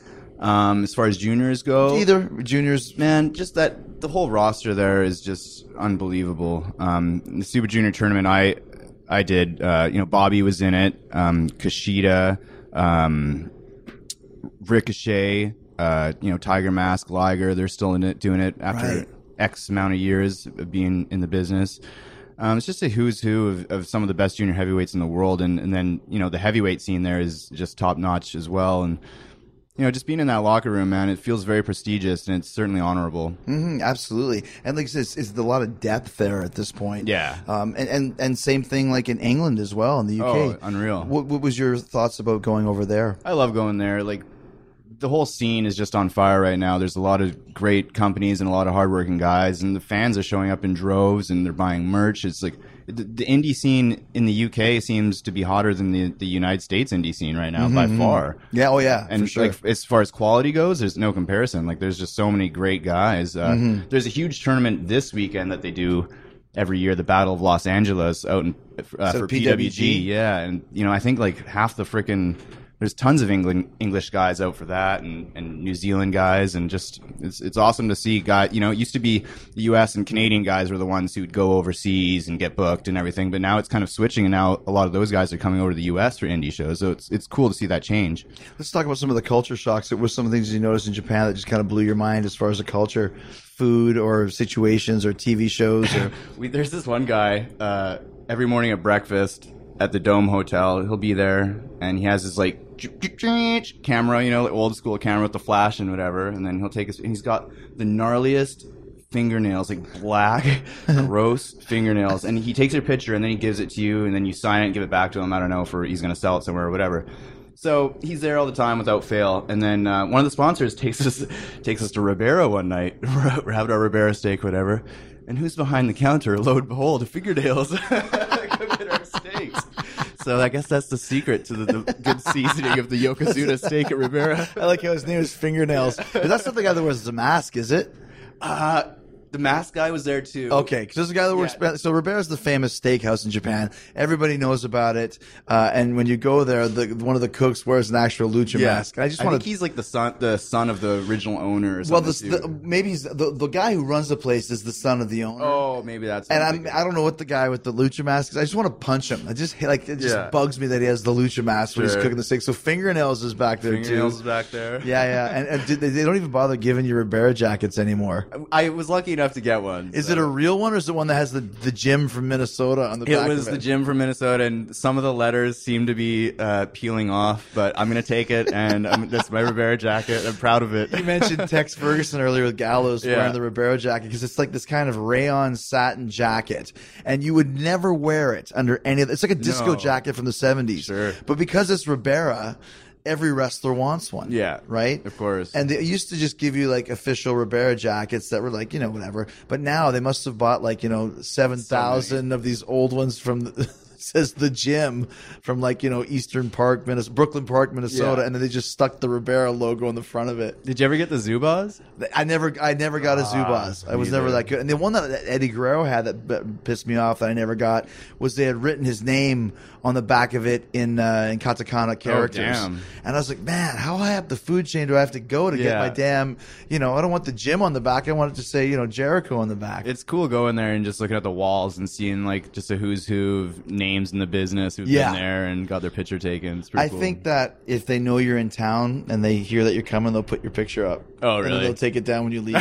Um, as far as juniors go,
either juniors,
man, just that the whole roster there is just unbelievable. Um, the Super Junior tournament, I. I did. Uh, you know, Bobby was in it. Um, Kushida, um, Ricochet. Uh, you know, Tiger Mask, Liger. They're still in it, doing it after
Right.
X amount of years of being in the business. Um, it's just a who's who of, of some of the best junior heavyweights in the world, and and then you know the heavyweight scene there is just top notch as well, and. You know, just being in that locker room, man, it feels very prestigious, and it's certainly honorable.
Mm-hmm, absolutely. And like I said, it's, it's a lot of depth there at this point.
Yeah.
Um, and, and, and same thing like in England as well, in the U K.
Oh, unreal.
What, what was your thoughts about going over there?
I love going there. Like, the whole scene is just on fire right now. There's a lot of great companies and a lot of hardworking guys, and the fans are showing up in droves, and they're buying merch. It's like the, the indie scene in the U K seems to be hotter than the, the United States indie scene right now by far.
Yeah, oh yeah,
And
for sure.
like as far as quality goes, there's no comparison. Like there's just so many great guys. Uh,
Mm-hmm.
There's a huge tournament this weekend that they do every year, the Battle of Los Angeles out in, uh,
So
for
P
P
W
W
G?
G. Yeah, and you know I think like half the freaking there's tons of England English guys out for that, and, and New Zealand guys, and just it's it's awesome to see guys. You know, it used to be the U S and Canadian guys were the ones who'd go overseas and get booked and everything, but now it's kind of switching, and now a lot of those guys are coming over to the U S for indie shows. So it's it's cool to see that change.
Let's talk about some of the culture shocks. What were some of the things you noticed in Japan that just kind of blew your mind as far as the culture, food, or situations, or T V shows? Or
We, there's this one guy uh, every morning at breakfast at the Dome Hotel. He'll be there, and he has his like camera, you know, like old school camera with the flash and whatever. And then he'll take his. And he's got the gnarliest fingernails, like black, gross fingernails. And he takes your picture, and then he gives it to you, and then you sign it and give it back to him. I don't know for he's gonna sell it somewhere or whatever. So he's there all the time without fail. And then uh, one of the sponsors takes us takes us to Ribera one night. We're having our Ribera steak, whatever. And who's behind the counter? Lo and behold, fingernails. Cooking our steaks. So I guess that's the secret to the, the good seasoning of the Yokozuna steak at Ribera.
I like how his name is Fingernails. But that's not the guy that wears the mask, is it?
Uh, the mask guy was there too.
Okay, because there's a guy that works.
Yeah.
So Ribera's the famous steakhouse in Japan. Everybody knows about it. Uh, and when you go there, the, one of the cooks wears an actual lucha
Yeah.
mask. And I just
I
want
think
to.
he's like the son, the son of the original owner or
Well,
something.
the,
too.
the, maybe he's, the the guy who runs the place is the son of the owner.
oh, maybe that's.
And
what
I'm, I don't know what the guy with the lucha mask is. I just want to punch him. I just like it just
Yeah.
bugs me that he has the lucha mask when he's
Sure.
cooking the steak. So Fingernails is back there
Fingernails
too.
is back there.
Yeah, yeah, and, and did, they don't even bother giving you Ribera jackets anymore.
I was lucky enough to get one.
Is
so.
it a real one, or is it one that has the the gym from Minnesota on the
It
back?
was
of
the gym from Minnesota, and some of the letters seem to be uh, peeling off, but I'm going to take it, and I'm, that's my Ribera jacket. I'm proud of it.
You mentioned Tex Ferguson earlier with Gallows
Yeah.
wearing the Ribeiro jacket because it's like this kind of rayon satin jacket, and you would never wear it under any of. It's like a disco
No.
jacket from the seventies,
Sure.
but because it's Ribera, every wrestler wants one.
Yeah,
right.
of course.
And they used to just give you like official Ribera jackets that were like you know whatever, but now they must have bought like you know seven thousand of these old ones from. The, says the gym from like you know Eastern Park, Minnesota, Brooklyn Park, Minnesota,
Yeah.
and then they just stuck the Ribera logo on the front of it.
Did you ever get the Zubas?
I never, I never got a Zubaz. I was
neither.
never that good. And the one that that Eddie Guerrero had that b- pissed me off that I never got was they had written his name on the back of it in uh, in katakana characters.
damn.
And I was like, man, how high up the food chain do I have to go to get
Yeah.
my damn? You know, I don't want the gym on the back. I want it to say, you know, Jericho on the back.
It's cool going there and just looking at the walls and seeing like just a who's who of names in the business who've
Yeah.
been there and got their picture taken. It's pretty
I
cool.
think that if they know you're in town and they hear that you're coming, they'll put your picture up.
Oh,
And then
really?
they'll take it down when you leave.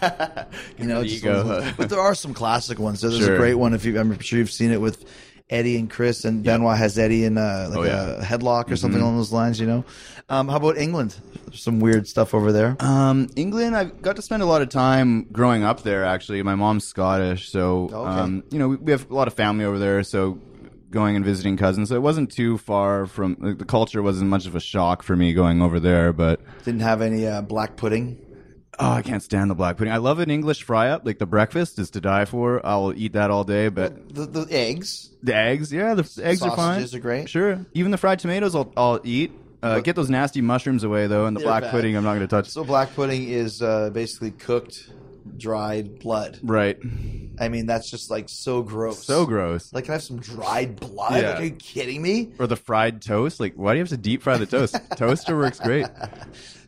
you know,
There
just
you go.
those ones. But there are some classic ones. So there's
Sure.
a great one. If you, I'm sure you've seen it with Eddie and Chris, and Benoit has Eddie in a, like
Oh, yeah. Mm-hmm.
a headlock or something along those lines. You know, um, how about England? Some weird stuff over there.
Um, England, I got to spend a lot of time growing up there, actually. My mom's Scottish, so,
Okay.
um, you know, we, we have a lot of family over there, so going and visiting cousins. So it wasn't too far from, like, the culture wasn't much of a shock for me going over there, but,
Didn't have any uh, black pudding.
oh, I can't stand the black pudding. I love an English fry up, like the breakfast is to die for. I'll eat that all day, but
The, the eggs.
the eggs, yeah, the eggs are fine.
Sausages are great.
Sure. Even the fried tomatoes I'll, I'll eat. Uh, get those nasty mushrooms away, though, and the
They're
black
bad.
pudding I'm not going to touch.
So black pudding is uh, basically cooked, dried blood.
Right.
I mean, that's just like so gross.
So gross.
Like, can I have some dried blood?
Yeah.
Like, are you kidding me?
Or the fried toast. Like, why do you have to deep fry the toast? Toaster works great.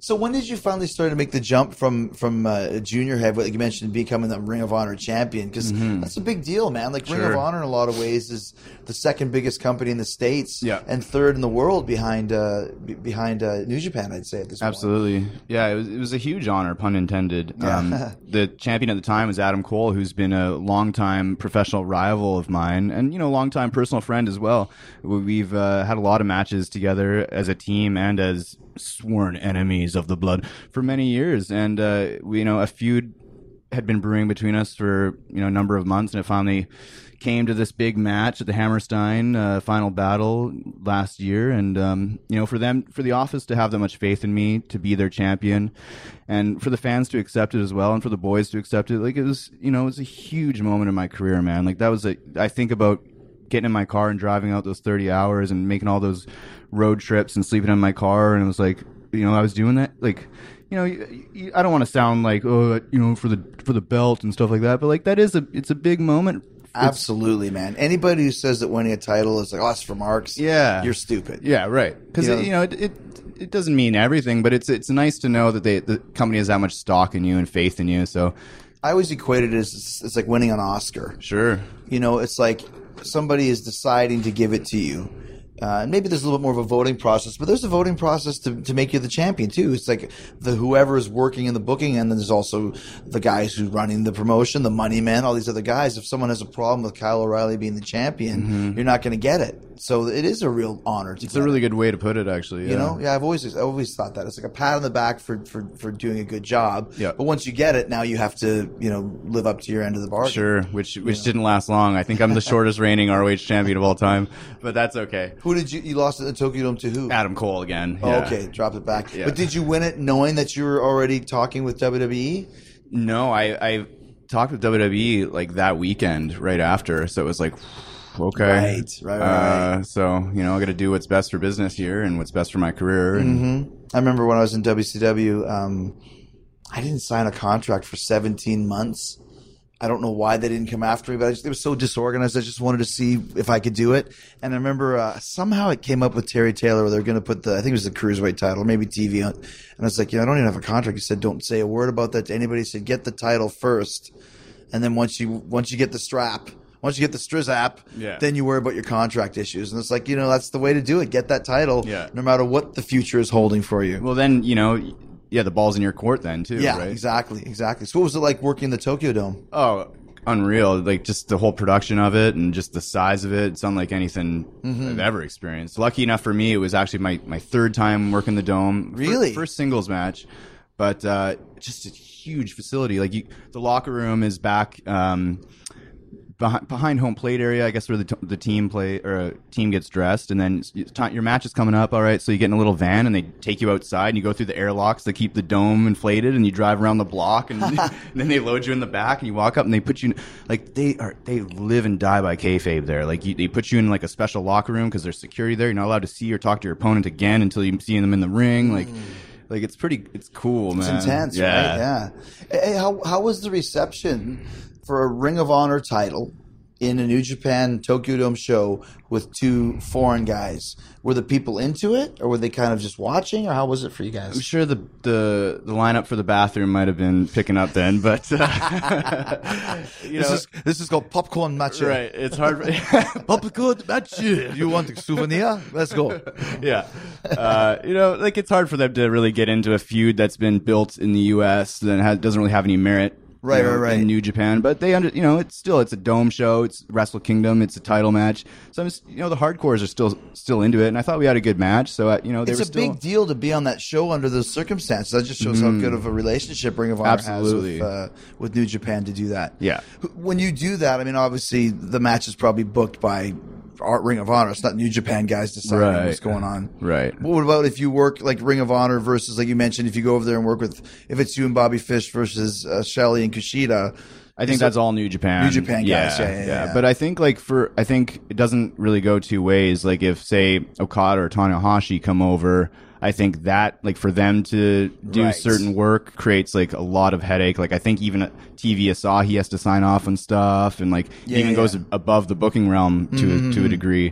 So when did you finally start to make the jump from from uh, junior heavyweight, like you mentioned, becoming the Ring of Honor champion? Because mm-hmm. that's a big deal, man. Like Ring
sure.
of Honor, in a lot of ways, is the second biggest company in the States,
yeah.
and third in the world behind uh, b- behind uh, New Japan. I'd say at this
Absolutely.
point.
Yeah, it was it was a huge honor, pun intended.
Yeah.
Um, the champion at the time was Adam Cole, who's been a longtime professional rival of mine, and you know, longtime personal friend as well. We've uh, had a lot of matches together as a team and as sworn enemies of the blood for many years, and uh, we, you know, a feud had been brewing between us for you know a number of months, and it finally came to this big match at the Hammerstein uh, final battle last year. And um, you know, for them, for the office to have that much faith in me to be their champion, and for the fans to accept it as well, and for the boys to accept it, like it was, you know, it was a huge moment in my career, man. Like that was a, I think about getting in my car and driving out those thirty hours and making all those road trips and sleeping in my car, and it was like, you know, I was doing that, like, you know, you, you, I don't want to sound like, oh, you know, for the for the belt and stuff like that, but like that is a, it's a big moment.
Absolutely, it's, man. Anybody who says that winning a title is like, oh, it's for marks,
yeah,
you're stupid.
Yeah, right. Because you, you know, it, it it doesn't mean everything, but it's it's nice to know that they the company has that much stock in you and faith in you. So
I always equate it as it's, it's like winning an Oscar.
Sure.
You know, it's like somebody is deciding to give it to you. Uh, and maybe there's a little bit more of a voting process, but there's a voting process to, to make you the champion too. It's like the whoever is working in the booking, and then there's also the guys who's running the promotion, the money men, all these other guys. If someone has a problem with Kyle O'Reilly being the champion, mm-hmm. you're not going to get it. So it is a real honor to
It's
get
a really
it.
good way to put it, actually. Yeah.
You know, yeah, I've always I always thought that it's like a pat on the back for, for, for doing a good job.
Yeah.
But once you get it, now you have to, you know, live up to your end of the bargain.
Sure, which which
yeah.
didn't last long. I think I'm the shortest reigning R O H champion of all time, but that's okay.
Who did you you lost at the Tokyo Dome to? Who?
Adam Cole again.
Oh,
Yeah.
okay, dropped it back.
Yeah.
But did you win it knowing that you were already talking with W W E?
No, I I talked with W W E like that weekend right after, so it was like, okay,
right, right, right.
Uh, so you know, I got to do what's best for business here and what's best for my career. And
mm-hmm. I remember when I was in W C W, um, I didn't sign a contract for seventeen months. I don't know why they didn't come after me, but I just, it was so disorganized. I just wanted to see if I could do it. And I remember uh, somehow it came up with Terry Taylor where they're going to put the, I think it was the cruiserweight title, maybe T V on. And I was like, yeah, I don't even have a contract. He said, don't say a word about that to anybody. He said, get the title first. And then once you, once you get the strap, once you get the Strizap,
yeah.
then you worry about your contract issues. And it's like, you know, that's the way to do it. Get that title
yeah.
no matter what the future is holding for you.
Well, then, you know, yeah, the ball's in your court then too,
yeah,
right?
exactly, exactly. So what was it like working the Tokyo Dome?
Oh, unreal. Like just the whole production of it and just the size of it. It's unlike anything
mm-hmm.
I've ever experienced. Lucky enough for me, it was actually my, my third time working the Dome.
Really?
First singles match. But uh, just a huge facility. Like you, the locker room is back um, behind, behind home plate area, I guess, where the, t- the team play or uh, team gets dressed, and then your match is coming up. All right, so you get in a little van, and they take you outside, and you go through the airlocks that keep the dome inflated, and you drive around the block, and, and then they load you in the back, and you walk up, and they put you in, like they are they live and die by kayfabe there. Like you, they put you in like a special locker room because there's security there. You're not allowed to see or talk to your opponent again until you see them in the ring. Like. Mm. Like it's pretty, it's cool, man.
It's intense,
yeah.
right? Yeah. Hey, how how was the reception for a Ring of Honor title in a New Japan Tokyo Dome show with two foreign guys? Were the people into it, or were they kind of just watching, or how was it for you guys?
I'm sure the the, the lineup for the bathroom might have been picking up then, but uh, you
this
know,
is this is called popcorn match.
Right? It's hard.
Popcorn match. You want a souvenir? Let's go.
Yeah. Uh, you know, like it's hard for them to really get into a feud that's been built in the U S that has, doesn't really have any merit.
Right,
you know,
right, right.
In New Japan, but they under, you know, it's still it's a dome show. It's Wrestle Kingdom. It's a title match. So I'm just, you know, the hardcores are still still into it, and I thought we had a good match. So uh, you know, they
it's
were
a
still...
big deal to be on that show under those circumstances. That just shows
Mm.
how good of a relationship Ring of Honor
Absolutely.
has with, uh, with New Japan to do that.
Yeah.
When you do that, I mean, obviously the match is probably booked by Art Ring of Honor. It's not New Japan guys deciding
Right.
what's going on.
Right.
What about if you work like Ring of Honor versus, like you mentioned, if you go over there and work with, if it's you and Bobby Fish versus uh, Shelley and Kushida?
I think
Is
that's
it-
all New Japan.
New Japan guys, yeah, yeah, yeah.
But I think like for I think it doesn't really go two ways. Like if say Okada or Tanahashi come over, I think that like for them to do
Right.
certain work creates like a lot of headache. Like I think even T V Asahi has to sign off on stuff, and like
Yeah,
it even
yeah,
goes
yeah.
above the booking realm to
Mhm.
a, to a degree.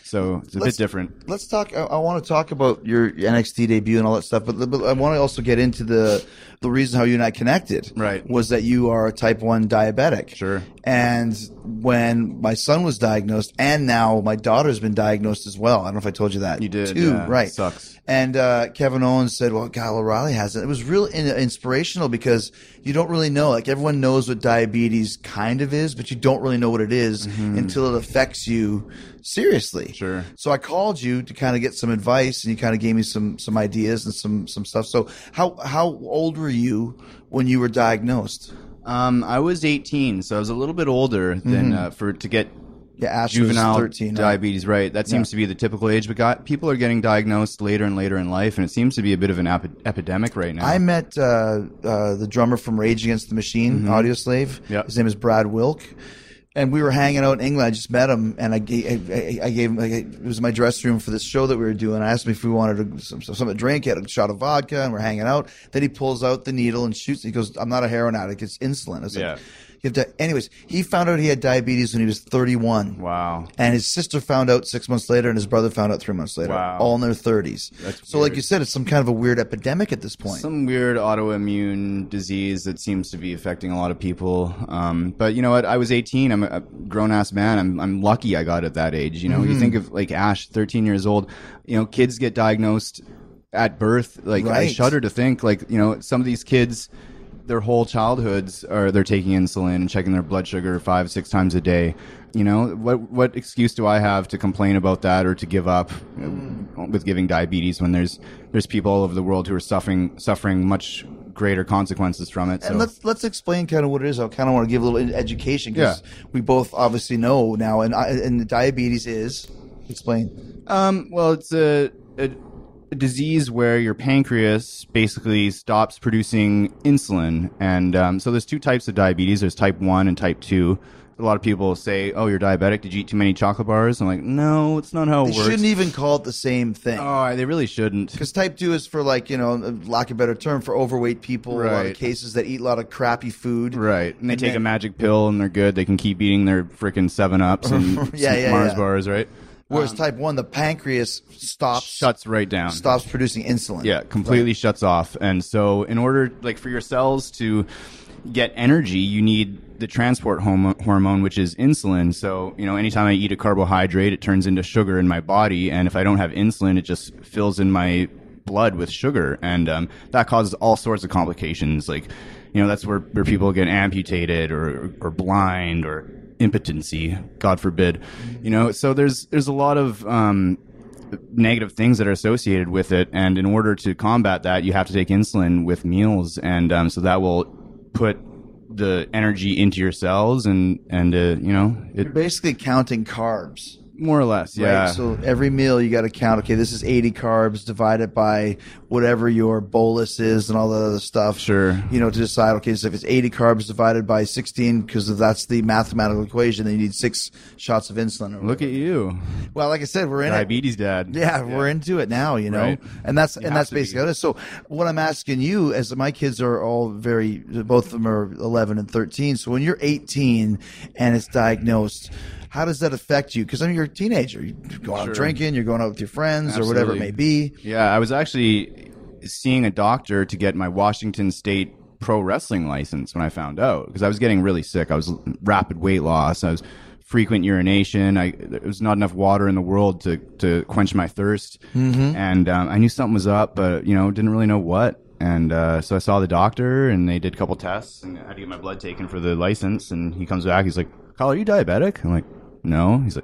So it's a
Let's-
bit different.
Let's talk. I, I want to talk about your N X T debut and all that stuff, but, but I want to also get into the the reason how you and I connected.
Right.
Was that you are a type one diabetic.
Sure.
And when my son was diagnosed, and now my daughter's been diagnosed as well. I don't know if I told you that.
You did,
too.
yeah.
Right.
Sucks.
And uh, Kevin Owens said, "Well, Kyle O'Reilly has it." It was real in- inspirational because you don't really know. Like everyone knows what diabetes kind of is, but you don't really know what it is until it affects you seriously.
Sure.
So I called you to kind of get some advice, and you kind of gave me some some ideas and some some stuff. So how how old were you when you were diagnosed?
Um, I was eighteen, so I was a little bit older than uh, for to get
Yeah, Ash
juvenile
was thirteen. Right?
diabetes. Right, that seems
Yeah.
to be the typical age. But got, people are getting diagnosed later and later in life, and it seems to be a bit of an epi- epidemic right now.
I met uh, uh, the drummer from Rage Against the Machine,
Mm-hmm.
Audioslave.
Yep.
His name is Brad Wilk. And we were hanging out in England. I just met him, and I gave, I, I gave him, like, it was in my dressing room for this show that we were doing. I asked him if we wanted to, some, something to drink. He had a shot of vodka, and we're hanging out. Then he pulls out the needle and shoots. He goes, "I'm not a heroin addict. It's insulin." I was
Yeah.
like, you have to, anyways, he found out he had diabetes when he was thirty-one.
Wow.
And his sister found out six months later, and his brother found out three months later.
Wow.
All in their thirties.
That's
so, like
weird.
you said, it's some kind of a weird epidemic at this point.
Some weird autoimmune disease that seems to be affecting a lot of people. Um, but you know what? I was eighteen. I'm a grown ass man. I'm I'm lucky I got it at that age. You know,
Mm-hmm.
you think of like Ash, thirteen years old. You know, kids get diagnosed at birth. Like I
Right.
shudder to think, like you know, some of these kids, their whole childhoods are they're taking insulin and checking their blood sugar five six times a day. You know, what what excuse do I have to complain about that or to give up uh, with giving diabetes when there's there's people all over the world who are suffering suffering much greater consequences from it. So
And let's let's explain kind of what it is. I kind of want to give a little education because
Yeah.
we both obviously know now. And I, and the diabetes is explain.
um, well, it's a, a a disease where your pancreas basically stops producing insulin, and um, so there's two types of diabetes. There's type one and type two. A lot of people say, "Oh, you're diabetic. Did you eat too many chocolate bars?" I'm like, "No, it's not how it
They
works."
shouldn't even call it the same thing.
Oh, they really shouldn't.
Because type two is for, like, you know, lack of a better term, for overweight people. A lot of
Right.
cases that eat a lot of crappy food.
Right, and they
And
take
then-
a magic pill and they're good. They can keep eating their freaking Seven Ups and
Yeah,
some
yeah,
Mars
yeah.
bars, right?
Whereas type one, the pancreas stops
Shuts right down.
stops producing insulin.
Yeah, completely shuts off. And so, in order, like, for your cells to get energy, you need the transport homo- hormone, which is insulin. So, you know, anytime I eat a carbohydrate, it turns into sugar in my body. And if I don't have insulin, it just fills in my blood with sugar. And um, that causes all sorts of complications. Like, you know, that's where, where people get amputated or, or blind or impotency, God forbid. You know, so there's, there's a lot of, um, negative things that are associated with it, and in order to combat that, you have to take insulin with meals, and um, so that will put the energy into your cells, and and uh, you know, it
You're basically counting carbs.
more or less, yeah.
Right? So every meal you got to count, okay, this is eighty carbs divided by whatever your bolus is and all that other stuff.
Sure.
You know, to decide, okay, so if it's eighty carbs divided by sixteen, because that's the mathematical equation, then you need six shots of insulin. Or
Look at you,
well, like I said, we're in it.
diabetes dad.
Yeah, we're into it now, you know,
Right.
and that's
You
and
have
that's
to be.
basically it. So what I'm asking you, as my kids are all very, both of them are eleven and thirteen. So when you're eighteen and it's diagnosed, how does that affect you? Because I mean, you're a teenager. You go out
Sure.
drinking, you're going out with your friends or whatever it
Absolutely.
may be.
Yeah, I was actually seeing a doctor to get my Washington State pro wrestling license when I found out, because I was getting really sick. I was rapid weight loss. I was frequent urination. I there was not enough water in the world to to quench my thirst,
Mm-hmm.
and um, I knew something was up, but you know, didn't really know what. And uh, so I saw the doctor, and they did a couple tests, and I had to get my blood taken for the license. And he comes back, he's like, "Kyle, are you diabetic?" I'm like, "No." He's like,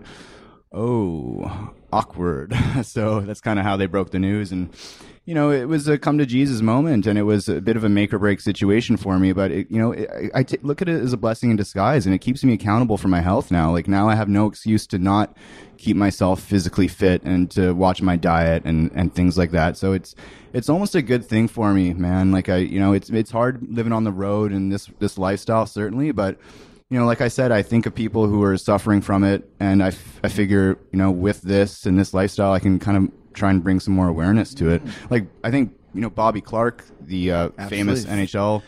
"Oh, awkward." So that's kind of how they broke the news. And you know, it was a come to Jesus moment, and it was a bit of a make or break situation for me. But it, you know, it, I, I t- look at it as a blessing in disguise, and it keeps me accountable for my health now. Like now, I have no excuse to not keep myself physically fit and to watch my diet and and things like that. So it's it's almost a good thing for me, man. Like I, you know, it's it's hard living on the road and this this lifestyle certainly, but. You know, like I said, I think of people who are suffering from it, and I, f- I figure, you know, with this and this lifestyle, I can kind of try and bring some more awareness to it. Like, I think, you know, Bobby Clark, the uh, famous N H L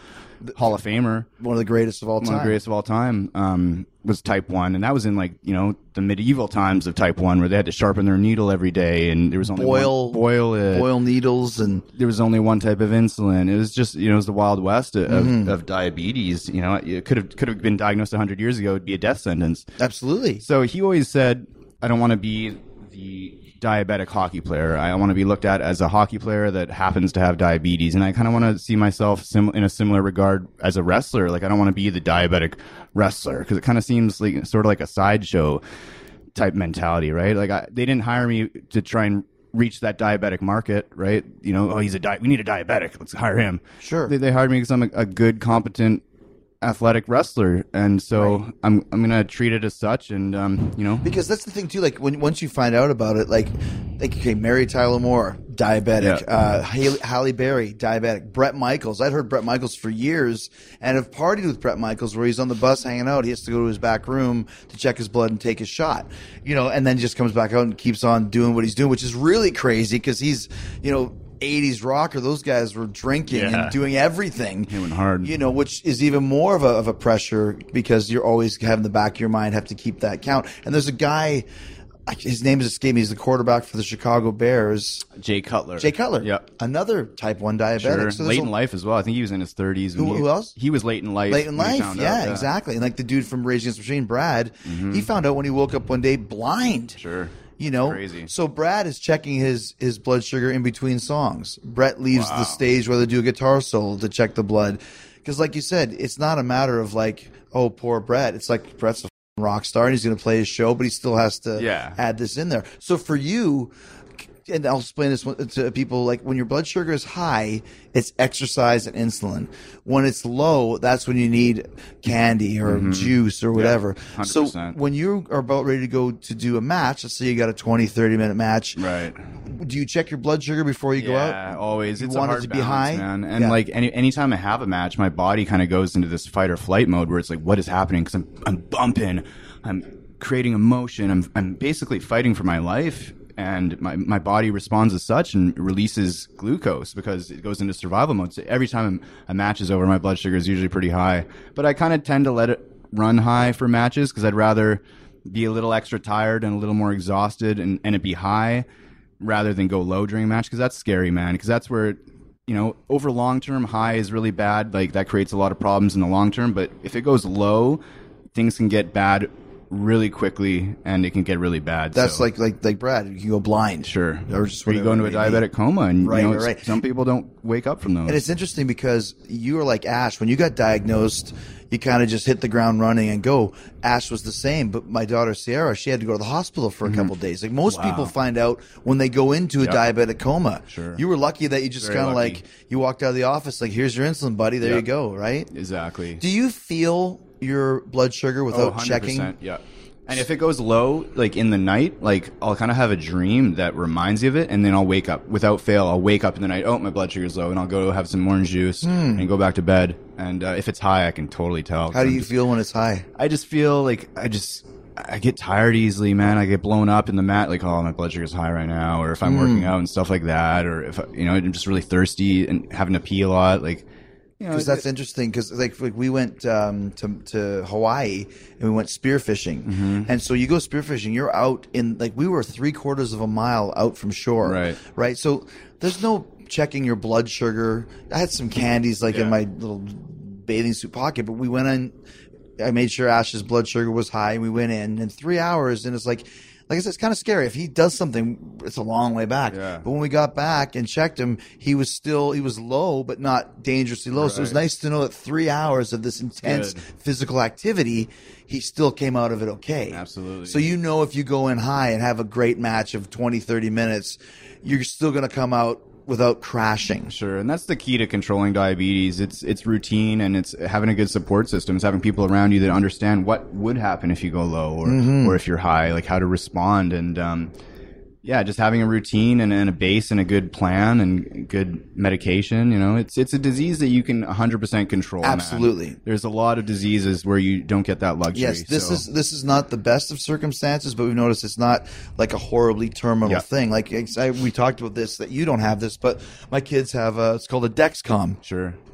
Hall of Famer,
one of the greatest of all time.
One of the greatest of all time um, was Type one, and that was in like you know the medieval times of Type one, where they had to sharpen their needle every day, and there was only
boil
one, boil it,
boil needles, and
there was only one type of insulin. It was just you know it was the Wild West of,
Mm-hmm.
of diabetes. You know, it could have could have been diagnosed a hundred years ago. It'd be a death sentence.
Absolutely.
So he always said, "I don't want to be the diabetic hockey player. I want to be looked at as a hockey player that happens to have diabetes." And I kind of want to see myself sim- in a similar regard as a wrestler. Like I don't want to be the diabetic wrestler because it kind of seems like sort of like a sideshow type mentality, right? Like I, they didn't hire me to try and reach that diabetic market, right? You know, oh, he's a di- we need a diabetic. Let's hire him.
Sure.
They, they hired me because I'm a, a good, competent, athletic wrestler, and so
Right.
I'm I'm gonna treat it as such, and um, you know,
Because that's the thing too. Like when once you find out about it, like, like okay, Mary Tyler Moore, diabetic.
Yeah.
Uh, Halle, Halle Berry, diabetic. Brett Michaels. I'd heard Brett Michaels for years, and have partied with Brett Michaels, where he's on the bus hanging out. He has to go to his back room to check his blood and take his shot. You know, and then just comes back out and keeps on doing what he's doing, which is really crazy because he's, you know, eighties rocker. Those guys were drinking
Yeah.
and doing everything.
He went hard.
You know, which is even more of a, of a pressure because you're always having the back of your mind have to keep that count. And there's a guy, his name is escaping me. He's the quarterback for the Chicago Bears.
Jay Cutler.
Jay Cutler.
Yep.
Another type one diabetic.
Sure.
So there's
late
a-
in life as well. I think he was in his thirties.
Who-
he,
who else?
He was late in life.
Late in
when he
life,
found
yeah,
out,
exactly. And like the dude from Rage Against the Machine, Brad, he found out when he woke up one day blind.
Sure.
You know,
Crazy.
So Brad is checking his, his blood sugar in between songs. Brett leaves
Wow.
the stage where they do a guitar solo to check the blood. Because like you said, it's not a matter of like, oh, poor Brett. It's like Brett's a f***ing rock star and he's going to play his show, but he still has to
Yeah.
add this in there. So for you, and I'll explain this to people, like when your blood sugar is high, it's exercise and insulin. When it's low, that's when you need candy or juice or whatever.
one hundred
So
percent.
when you are about ready to go to do a match, let's say you got a twenty, thirty minute match.
Right.
Do you check your blood sugar before you go
Yeah,
out?
always.
You
It's
want
a
it
hard
to be
balance,
high?
man. And
Yeah.
like any anytime I have a match, my body kind of goes into this fight or flight mode where it's like, what is happening? Because I'm I'm bumping, I'm creating emotion, I'm I'm basically fighting for my life. And my, my body responds as such and releases glucose because it goes into survival mode. So every time a match is over, my blood sugar is usually pretty high. But I kind of tend to let it run high for matches because I'd rather be a little extra tired and a little more exhausted and, and it be high rather than go low during a match because that's scary, man. Because that's where, you know, over long term, high is really bad. Like that creates a lot of problems in the long term. But if it goes low, things can get bad really quickly and it can get really bad.
That's
So-
like like like Brad. You can go blind.
Sure.
Or just
Or you go into a
whatever it may
diabetic coma and
Right,
you know,
right, right.
some people don't wake up from those.
And it's interesting because you were like Ash. When you got diagnosed, you kind of just hit the ground running and go. Ash was the same, but my daughter Sierra, she had to go to the hospital for a couple days. Like most people find out when they go into a
Yep.
diabetic coma.
Sure.
You were lucky that you just
Very
kind of
lucky.
like you walked out of the office like, here's your insulin, buddy. There
Yep.
you go. Right?
Exactly.
Do you feel your blood sugar
Oh,
without
one hundred
checking?
percent, yeah. And if it goes low, like in the night, like I'll kind of have a dream that reminds you of it, and then I'll wake up without fail. I'll wake up in the night. Oh, my blood sugar's low, and I'll go have some orange juice and go back to bed. And uh, if it's high, I can totally tell.
Hmm. How do
I'm
you
just-
feel when it's high?
I just feel like I just I get tired easily, man. I get blown up in the mat, like oh, my blood sugar's high right now, or if I'm working out and stuff like that, or if you know I'm just really thirsty and having to pee a lot, like. You know,
Because that's interesting. Because like, like we went um, to to Hawaii and we went spearfishing,
Mm-hmm.
and so you go spearfishing, you're out in like we were three quarters of a mile out from shore,
Right.
Right. So there's no checking your blood sugar. I had some candies like
Yeah.
in my little bathing suit pocket, but we went in. I made sure Ash's blood sugar was high, and we went in in three hours, and it's like. Like I said, it's kind of scary. If he does something, it's a long way back.
Yeah.
But when we got back and checked him, he was still, he was low, but not dangerously low. So it was
Right.
nice to know that three hours of this intense
Good.
physical activity, he still came out of it okay.
Absolutely.
So you know if you go in high and have a great match of twenty, thirty minutes, you're still going to come out without crashing.
Sure, and that's the key to controlling diabetes. It's it's routine and it's having a good support system. It's having people around you that understand what would happen if you go low or
Mm-hmm.
or if you're high, like how to respond. And um, yeah, just having a routine and, and a base and a good plan and good medication. You know, it's it's a disease that you can one hundred percent control. man.
Absolutely.
There's a lot of diseases where you don't get that luxury.
Yes, this
so-
is this is not the best of circumstances, but we've noticed it's not like a horribly terminal
Yeah.
thing. Like it's- I, we talked about this that you don't have this, but my kids have a, it's called a Dexcom.
sure.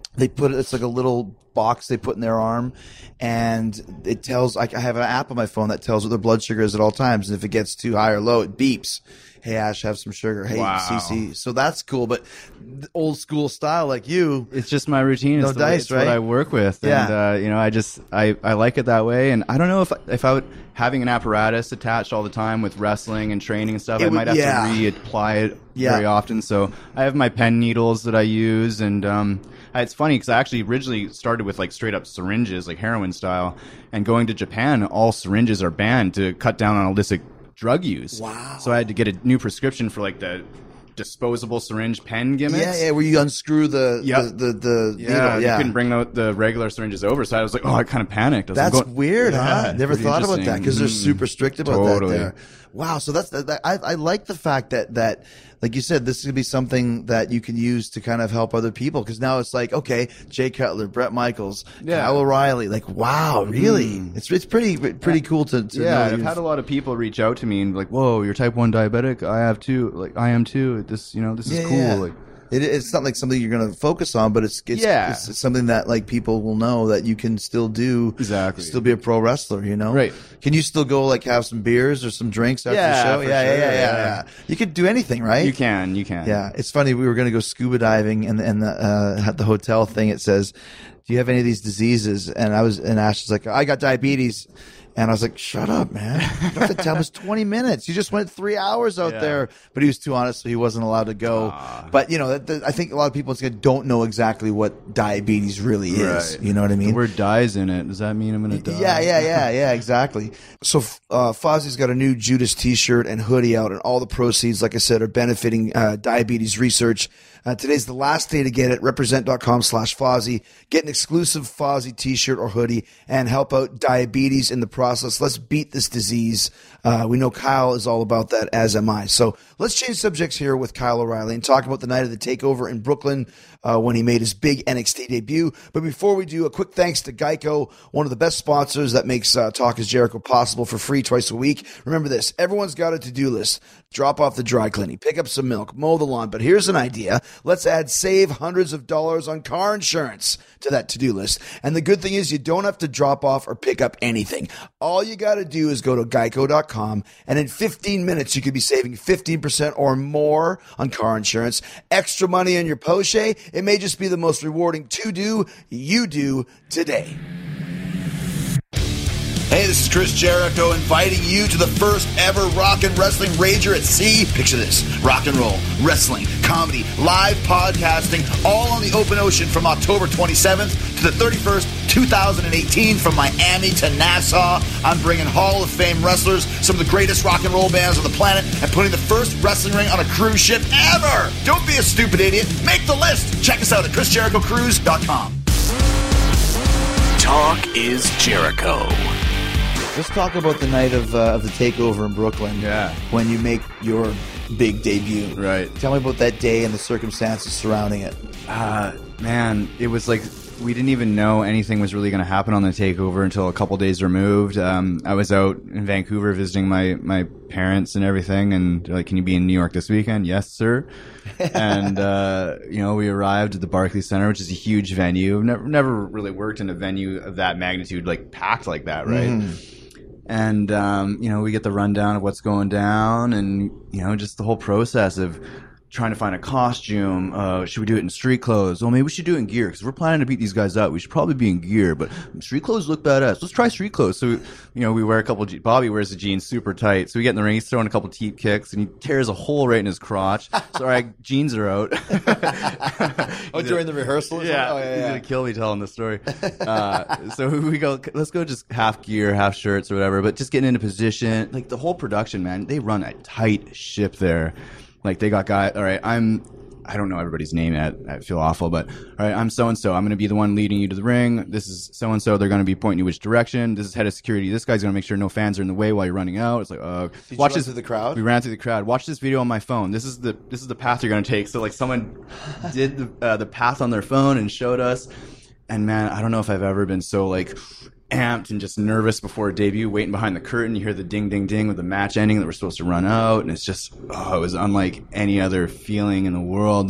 they put it's like a little box they put in their arm, and it tells. I have an app on my phone that tells what their blood sugar is at all times, and if it gets too high or low, it beeps. Hey Ash, have some sugar. Hey
Wow.
Cece. So that's cool, but old school style like you.
It's just my routine.
No
It's the way-
dice,
it's
right?
what I work with.
Yeah.
And, uh, you know, I just, I, I like it that way. And I don't know if, if I would, having an apparatus attached all the time with wrestling and training and stuff,
It
I
would-
might have
yeah.
to reapply it
Yeah.
very often. So I have my pen needles that I use. And, um, I- it's funny because I actually originally started with like straight up syringes, like heroin style. And going to Japan, all syringes are banned to cut down on illicit drug use.
Wow.
So I had to get a new prescription for like the disposable syringe pen gimmicks.
Yeah, yeah, where you unscrew the
Yep.
the the, the
Yeah,
needle.
you
Yeah,
couldn't bring the, the regular syringes over, so I was like, oh, I kind of panicked. I was
that's
like, going-
weird, huh?
Yeah,
Never
pretty
thought about that
interesting.
because they're
Mm.
super strict about
Totally.
that there. Wow, so that's that, that- I I like the fact that that like you said, this is gonna be something that you can use to kind of help other people because now it's like okay, Jay Cutler, Brett Michaels,
Yeah.
Kyle O'Reilly, like wow, really?
Mm.
It's it's pretty pretty cool to, to know
Yeah,
that
I've
you've-
had a lot of people reach out to me and be like, "Whoa, you're type one diabetic? I have too. Like, I am too. This, you know, this is
Yeah,
cool."
yeah.
Like,
It, it's not like something you're going to focus on, but it's it's,
Yeah.
it's something that like people will know that you can still do.
Exactly.
Still be a pro wrestler, you know.
Right.
Can you still go like have some beers or some drinks after
Yeah,
the show?
for
Yeah, yeah,
sure,
yeah, yeah,
yeah.
yeah. You could do anything, right?
you can, you can.
Yeah, it's funny. We were going to go scuba diving, and and the, uh, at the hotel thing it says, "Do you have any of these diseases?" And I was, and Ash was like, "I got diabetes." And I was like, shut up, man. You have to tell him it's twenty minutes. You just went three hours out
Yeah.
there. But he was too honest, so he wasn't allowed to go. But, you know, that, that, I think a lot of people don't know exactly what diabetes really is.
Right.
You know what I mean?
The word "dies" in it. Does that mean I'm going to die?
Yeah, yeah, yeah, yeah, exactly. So uh, Fozzie's got a new Judas T-shirt and hoodie out, and all the proceeds, like I said, are benefiting uh, diabetes research. Uh, today's the last day to get it. Represent.com slash Fozzie. Get an exclusive Fozzie T-shirt or hoodie and help out diabetes in the process. Let's beat this disease. Uh, we know Kyle is all about that, as am I. So let's change subjects here with Kyle O'Reilly and talk about the night of the takeover in Brooklyn uh, when he made his big N X T debut. But before we do, a quick thanks to Geico, one of the best sponsors that makes uh, Talk is Jericho possible for free twice a week. Remember this, everyone's got a to-do list. Drop off the dry cleaning, pick up some milk, mow the lawn. But here's an idea. Let's add save hundreds of dollars on car insurance to that to-do list. And the good thing is you don't have to drop off or pick up anything. All you got to do is go to geico dot com, and in fifteen minutes you could be saving fifteen percent or more on car insurance. Extra money on your Porsche. It may just be the most rewarding to-do you do today. Hey, this is Chris Jericho inviting you to the first ever Rock and Wrestling Rager at Sea. Picture this, rock and roll, wrestling, comedy, live podcasting, all on the open ocean from October twenty-seventh to the thirty-first, two thousand eighteen, from Miami to Nassau. I'm bringing Hall of Fame wrestlers, some of the greatest rock and roll bands on the planet, and putting the first wrestling ring on a cruise ship ever. Don't be a stupid idiot. Make the list. Check us out at chris jericho cruise dot com.
Talk is Jericho.
Let's talk about the night of uh, of the takeover in Brooklyn.
Yeah.
When you make your big debut.
Right.
Tell me about that day and the circumstances surrounding it.
Uh, man, it was like we didn't even know anything was really going to happen on the takeover until a couple days removed. Um, I was out in Vancouver visiting my, my parents and everything, and they're like, "Can you be in New York this weekend?" "Yes, sir." And uh, you know, we arrived at the Barclays Center, which is a huge venue. Never never really worked in a venue of that magnitude, like packed like that, right? Mm. And, um, you know, we get the rundown of what's going down and, you know, just the whole process of trying to find a costume. Uh, should we do it in street clothes? Well, maybe we should do it in gear because we're planning to beat these guys up. We should probably be in gear, but street clothes look badass. Let's try street clothes. So, you know, we wear a couple, je- Bobby wears the jeans super tight. So we get in the ring, he's throwing a couple teep kicks and he tears a hole right in his crotch. So our jeans are out.
Oh, during the rehearsal?
Yeah,
Oh, yeah,
he's
yeah.
gonna kill me telling this story. Uh, so we go, let's go just half gear, half shirts or whatever, but just getting into position. Like the whole production, man, they run a tight ship there. Like they got guys. All right, I'm. I don't know everybody's name yet. I feel awful, but all right, I'm so and so. I'm going to be the one leading you to the ring. This is so and so. They're going to be pointing you which direction. This is head of security. This guy's going to make sure no fans are in the way while you're running out. It's like, uh,
Did
watch
you run
this
through the crowd?
We ran through the crowd. Watch this video on my phone. This is the this is the path you're going to take. So like someone did the uh, the path on their phone and showed us. And man, I don't know if I've ever been so like amped and just nervous before a debut, waiting behind the curtain. You hear the ding, ding, ding with the match ending that we're supposed to run out. And it's just, oh, it was unlike any other feeling in the world.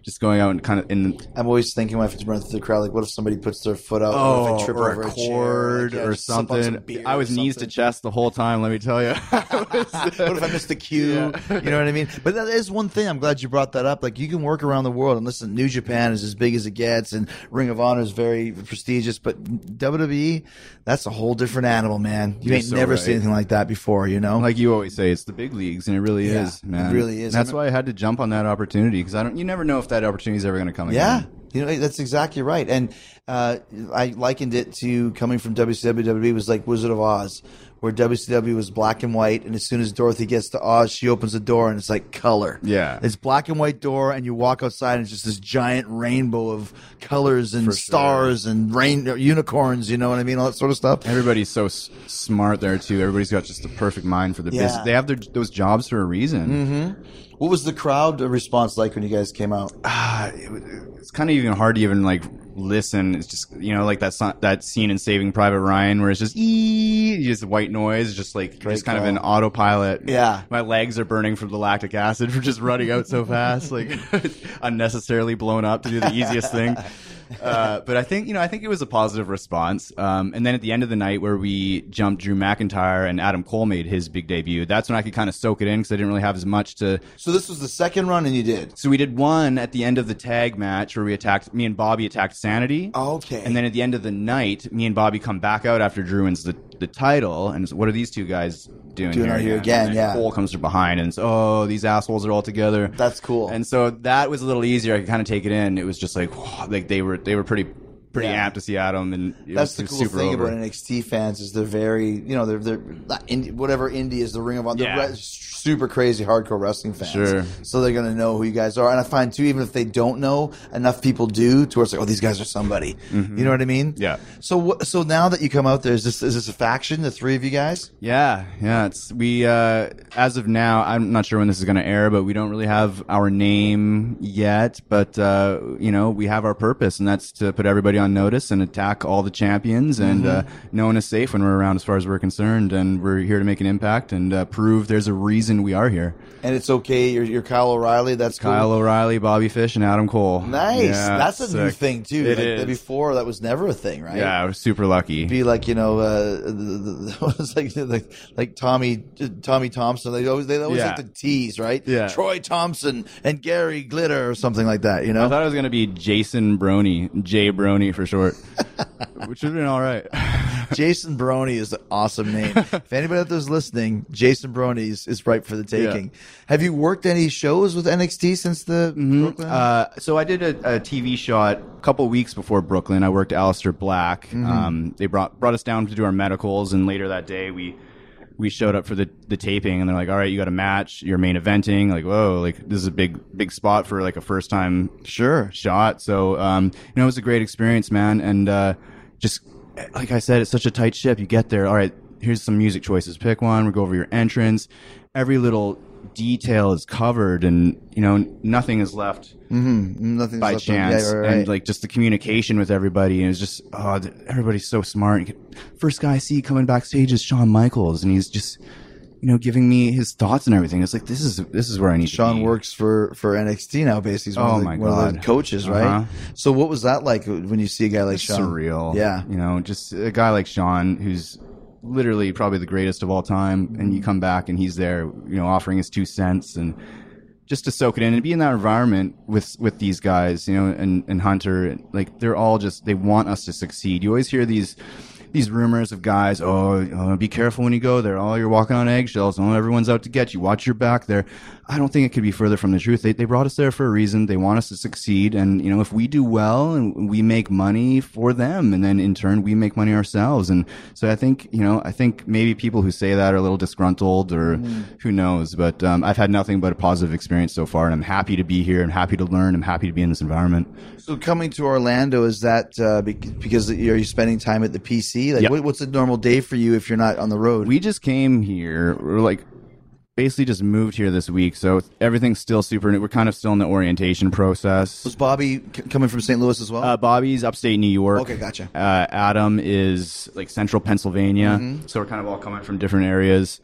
just going out and kind of in.
I'm always thinking when I have to run through the crowd, like, what if somebody puts their foot out?
Oh,
what if I trip
or
over
a
a chair,
cord
like, yeah,
or
just sip on some
something.
beer
I
or
was knees to
something.
chest the whole time. Let me tell you.
What if I missed the cue?
Yeah.
You know what I mean? But that is one thing. I'm glad you brought that up. Like, you can work around the world. And listen, New Japan is as big as it gets, and Ring of Honor is very prestigious. But W W E, that's a whole different animal, man. You
You're
ain't
so
never
right.
seen anything like that before, you know?
Like you always say, it's the big leagues, and it really
Yeah,
is, man.
it really is.
And that's
I mean-
why I had to jump on that opportunity because I don't. You never know if that opportunity is ever going to come
Yeah.
again.
You know, that's exactly right. And uh, I likened it to coming from W C W. W W E was like Wizard of Oz, where W C W was black and white, and as soon as Dorothy gets to Oz, she opens the door, and it's like color.
Yeah.
It's black and white door, and you walk outside, and it's just this giant rainbow of colors and
For
stars
sure.
and rain unicorns, you know what I mean? All that sort of stuff.
Everybody's so s- smart there too. Everybody's got just the perfect mind for the
Yeah.
business. They have their those jobs for a reason.
Mm-hmm. What was the crowd response like when you guys came out?
Ah, it, was- it's kind of even hard to even like listen. It's just you know like that so- that scene in Saving Private Ryan where it's just ee, just white noise, just like
Great
just kind
call.
of an autopilot.
Yeah.
my legs are burning from the lactic acid for just running out so fast, like unnecessarily blown up to do the easiest thing. Uh, but I think, you know, I think it was a positive response. Um, and then at the end of the night where we jumped Drew McIntyre and Adam Cole made his big debut, that's when I could kind of soak it in because I didn't really have as much to.
So this was the second run, and you did?
So we did one at the end of the tag match where we attacked, me and Bobby attacked Sanity.
Okay.
And then at the end of the night, me and Bobby come back out after Drew wins the, the title. And so what are these two guys doing,
Doing out here again,
And then
yeah.
Cole comes from behind and says, oh, these assholes are all together.
That's cool.
And so that was a little easier. I could kind of take it in. It was just like, whoa, like they were, they were pretty, pretty
Yeah.
amped to see Adam. And it
That's
was,
the
it was
cool
super
thing
over.
about N X T fans is they're very, you know, they're they're not indie, whatever indie is the Ring of Honor. They're
Yeah.
re- super crazy hardcore wrestling fans.
Sure.
So they're gonna know who you guys are. And I find too, even if they don't know, enough people do to where it's like, oh, these guys are somebody. You know what I mean?
Mm-hmm. Yeah.
So what? So now that you come out there, is this is this a faction? The three of you guys?
Yeah, yeah. It's we uh, as of now. I'm not sure when this is going to air, but we don't really have our name yet. But uh, you know, we have our purpose, and that's to put everybody on notice and attack all the champions. And uh, no one is safe when we're around, as far as we're concerned. And we're here to make an impact and uh, prove there's a reason we are here.
And it's okay. You're, you're Kyle O'Reilly. That's cool.
Kyle O'Reilly, Bobby Fish, and Adam Cole.
Nice.
Yeah,
That's a new
sick.
thing too.
It
like,
is.
Before that was never a thing, right?
Yeah, I was super lucky.
Be like, you know, uh, the, the, it was like, like like Tommy Tommy Thompson. They always they always
Yeah.
like the tease, right?
Yeah.
Troy Thompson and Gary Glitter or something like that. You
I
know.
thought it was going to be Jason Brony, Jay Brony for short, which would have been all right.
Jason Brony is an awesome name. If anybody out there's listening, Jason Brony is, is ripe for the taking.
Yeah.
Have you worked any shows with N X T since the Brooklyn?
Uh, so I did a, a T V shot a couple weeks before Brooklyn. I worked Aleister Black.
Mm-hmm.
Um, they brought brought us down to do our medicals, and later that day we we showed up for the, the taping, and they're like, "All right, you got a match. You're main eventing." Like, whoa, like this is a big big spot for like a first time
Sure.
shot. So um, you know, it was a great experience, man, and uh, just like I said, it's such a tight ship. You get there, all right. Here's some music choices. Pick one. We go over your entrance. Every little detail is covered, and you know nothing is left
Nothing's
by
left on-
chance.
yeah, right, right.
And like just the communication with everybody, and it's just oh, th- everybody's so smart. You get- First guy I see coming backstage is Shawn Michaels, and he's just you know giving me his thoughts and everything. It's like this is this is where I need.
Sean
to be.
works for, for N X T now, basically. He's one,
Oh
of, the,
my
one of the
God.
coaches, right?
Uh-huh.
So what was that like when you see a guy like Sean?
Surreal.
Yeah.
You know, just a guy like Sean, who's literally probably the greatest of all time, and you come back and he's there, you know, offering his two cents and just to soak it in and be in that environment with with these guys, you know, and, and Hunter, like they're all just, they want us to succeed. You always hear these these rumors of guys, oh, oh, be careful when you go there. Oh, you're walking on eggshells. Oh, everyone's out to get you. Watch your back there. I don't think it could be further from the truth. They they brought us there for a reason. They want us to succeed. And, you know, if we do well and we make money for them, and then in turn we make money ourselves. And so I think, you know, I think maybe people who say that are a little disgruntled or who knows. But um, I've had nothing but a positive experience so far. And I'm happy to be here. I'm happy to learn. I'm happy to be in this environment.
So coming to Orlando, is that uh, bec- because are you spending time at the P C? Like,
Yep.
what, what's a normal day for you if you're not on the road?
We just came here. We're like basically just moved here this week, so everything's still super new. We're kind of still in the orientation process.
Was Bobby c- coming from Saint Louis as well?
Uh, Bobby's upstate New York.
Okay, gotcha.
Uh, Adam is like central Pennsylvania,
Mm-hmm.
so we're kind of all coming from different areas.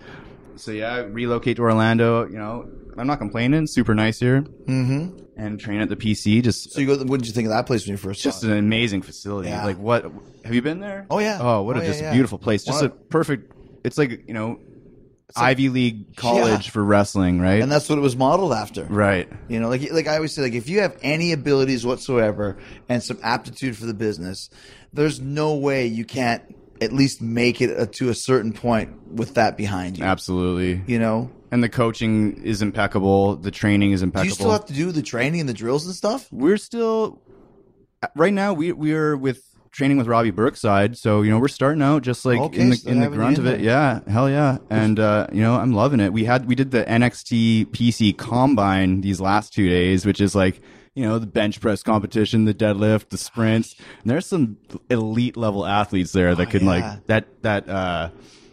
so yeah, relocate to Orlando. You know, I'm not complaining. Super nice here.
Mm-hmm.
And train at the P C. Just
so you go. What did you think of that place when you first?
Just
saw it?
an amazing facility.
Yeah.
Like what? Have you been there?
Oh yeah.
Oh, what
oh,
a
yeah,
just
yeah.
beautiful place. Just
What?
a perfect. It's like you know,
like-
Ivy League college
Yeah.
for wrestling, right?
And that's what it was modeled after.
Right.
You know, like like I always say, like if you have any abilities whatsoever and some aptitude for the business, there's no way you can't at least make it a, to a certain point with that behind you.
Absolutely.
You know,
And the coaching is impeccable. The training is
do
impeccable.
you still have to do the training and the drills and stuff?
We're still right now. We we are with training with Robbie Burkside, so you know we're starting out just like
Okay,
in the
so
in the
having you
grunt
in
of it.
there.
Yeah, hell yeah, and uh, you know I'm loving it. We had we did the N X T P C Combine these last two days, which is like you know the bench press competition, the deadlift, the sprints. And there's some elite level athletes there that
Oh,
could
yeah.
like that that uh,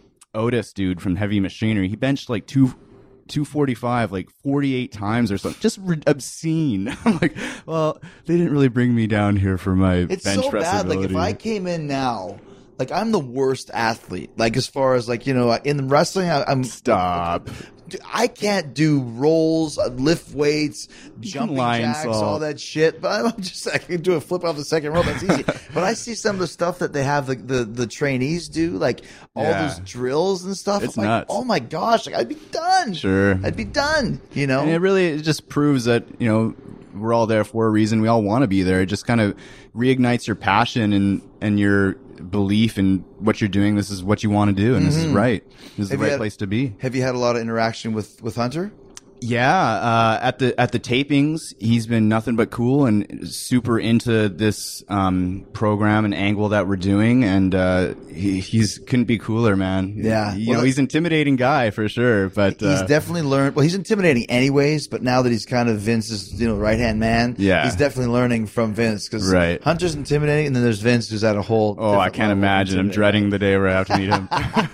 Otis dude from Heavy Machinery. He benched like two. two forty-five like forty-eight times or something, just re- obscene. I'm like, well, they didn't really bring me down here for my
It's
bench
so
press
bad. Like
ability.
if I came in now, like I'm the worst athlete. Like as far as like you know, in wrestling, I, I'm
Stop.
I can't do rolls, uh, lift weights, jumping
line
jacks,
salt.
all that shit. But I'm just I can do a flip off the second rope. That's easy. But I see some of the stuff that they have the the, the trainees do, like all
Yeah.
those drills and stuff.
It's
I'm like,
nuts.
oh my gosh, like I'd be done.
Sure.
I'd be done. You know.
And it really it just proves that, you know, we're all there for a reason. We all want to be there. It just kind of reignites your passion and, and your belief in what you're doing. This is what you want to do, and this is right. This is
Have
the
you
right
had-
place to be.
Have you had a lot of interaction with with Hunter?
Yeah, uh, at the at the tapings, he's been nothing but cool and super into this um, program and angle that we're doing, and uh, he he's couldn't be cooler, man.
Yeah.
you
Well,
know, he's an intimidating guy for sure, but
He's
uh,
definitely learned. Well, he's intimidating anyways, but now that he's kind of Vince's, you know, right hand man,
Yeah.
he's definitely learning from Vince because
Right.
Hunter's intimidating, and then there's Vince who's at a whole.
oh, I
different
can't
level of
imagine. I'm
intimidating.
dreading the day where I have to meet him.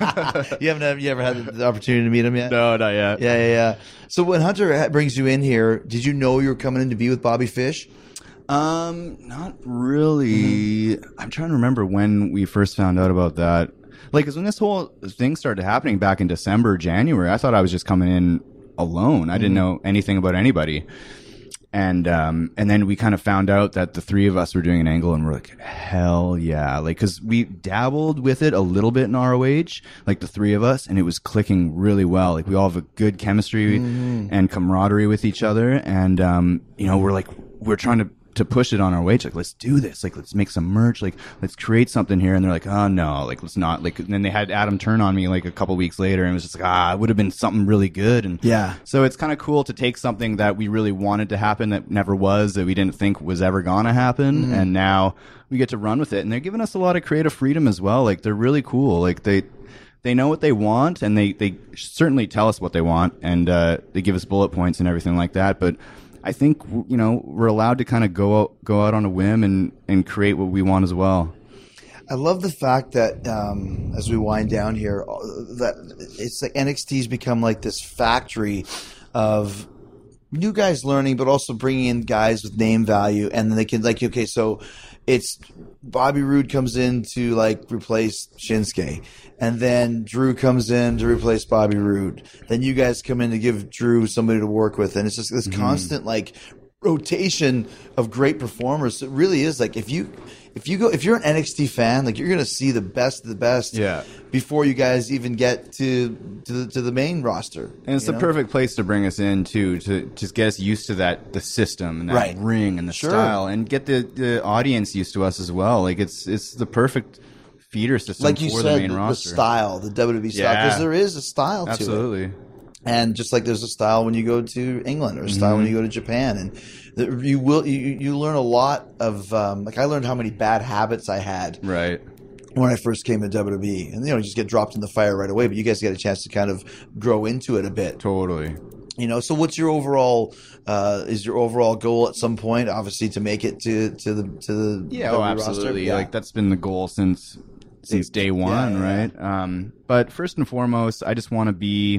You haven't have you ever had the opportunity to meet him yet?
no, not yet.
Yeah, yeah, yeah. So when Hunter ha- brings you in here, did you know you were coming in to be with Bobby Fish?
Um, not really. I'm trying to remember when we first found out about that. Like, 'cause when this whole thing started happening back in December, January, I thought I was just coming in alone. I didn't know anything about anybody. And, um, and then we kind of found out that the three of us were doing an angle, and we're like, hell yeah. Like, 'cause we dabbled with it a little bit in R O H, like the three of us, and it was clicking really well. Like, we all have a good chemistry and camaraderie with each other. And, um, you know, we're like, we're trying to, to push it on our way. Like, let's do this. Like, let's make some merch. Like, let's create something here. And they're like, oh no, like, let's not. Like, and then they had Adam turn on me like a couple weeks later, and it was just like, ah, it would have been something really good. And
Yeah.
so it's kind of cool to take something that we really wanted to happen that never was, that we didn't think was ever gonna happen, and now we get to run with it. And they're giving us a lot of creative freedom as well. Like, they're really cool. Like, they they know what they want, and they they certainly tell us what they want, and uh, they give us bullet points and everything like that. But I think, you know, we're allowed to kind of go out, go out on a whim and, and create what we want as well.
I love the fact that um, as we wind down here, uh, that it's like N X T's become like this factory of new guys learning, but also bringing in guys with name value, and then they can like okay, so it's Bobby Roode comes in to like replace Shinsuke, and then Drew comes in to replace Bobby Roode. Then you guys come in to give Drew somebody to work with, and it's just this constant like rotation of great performers. It really is like if you if you go if you're an N X T fan, like you're gonna see the best of the best
Yeah.
before you guys even get to to the, to the main roster.
And it's
you
the
know?
perfect place to bring us in too, to just get us used to that the system and that
Right.
ring and the
Sure.
style, and get the, the audience used to us as well. Like it's it's the perfect feeder system
Like you
for
said,
the main
the, the
roster.
style, the W W E style,
Yeah.
because there is a style to it.
Absolutely.
And just like there's a style when you go to England or a style
Mm-hmm.
when you go to Japan, and the, you will you, you learn a lot of um, like I learned how many bad habits I had
Right.
when I first came to W W E, and you know you just get dropped in the fire right away. But you guys get a chance to kind of grow into it a bit,
Totally.
you know. So what's your overall uh, is your overall goal at some point? Obviously to make it to to the to the
Yeah,
W W E
oh,
roster?
absolutely.
Yeah.
Like that's been the goal since since day one,
yeah, yeah.
right? Um, but first and foremost, I just want to be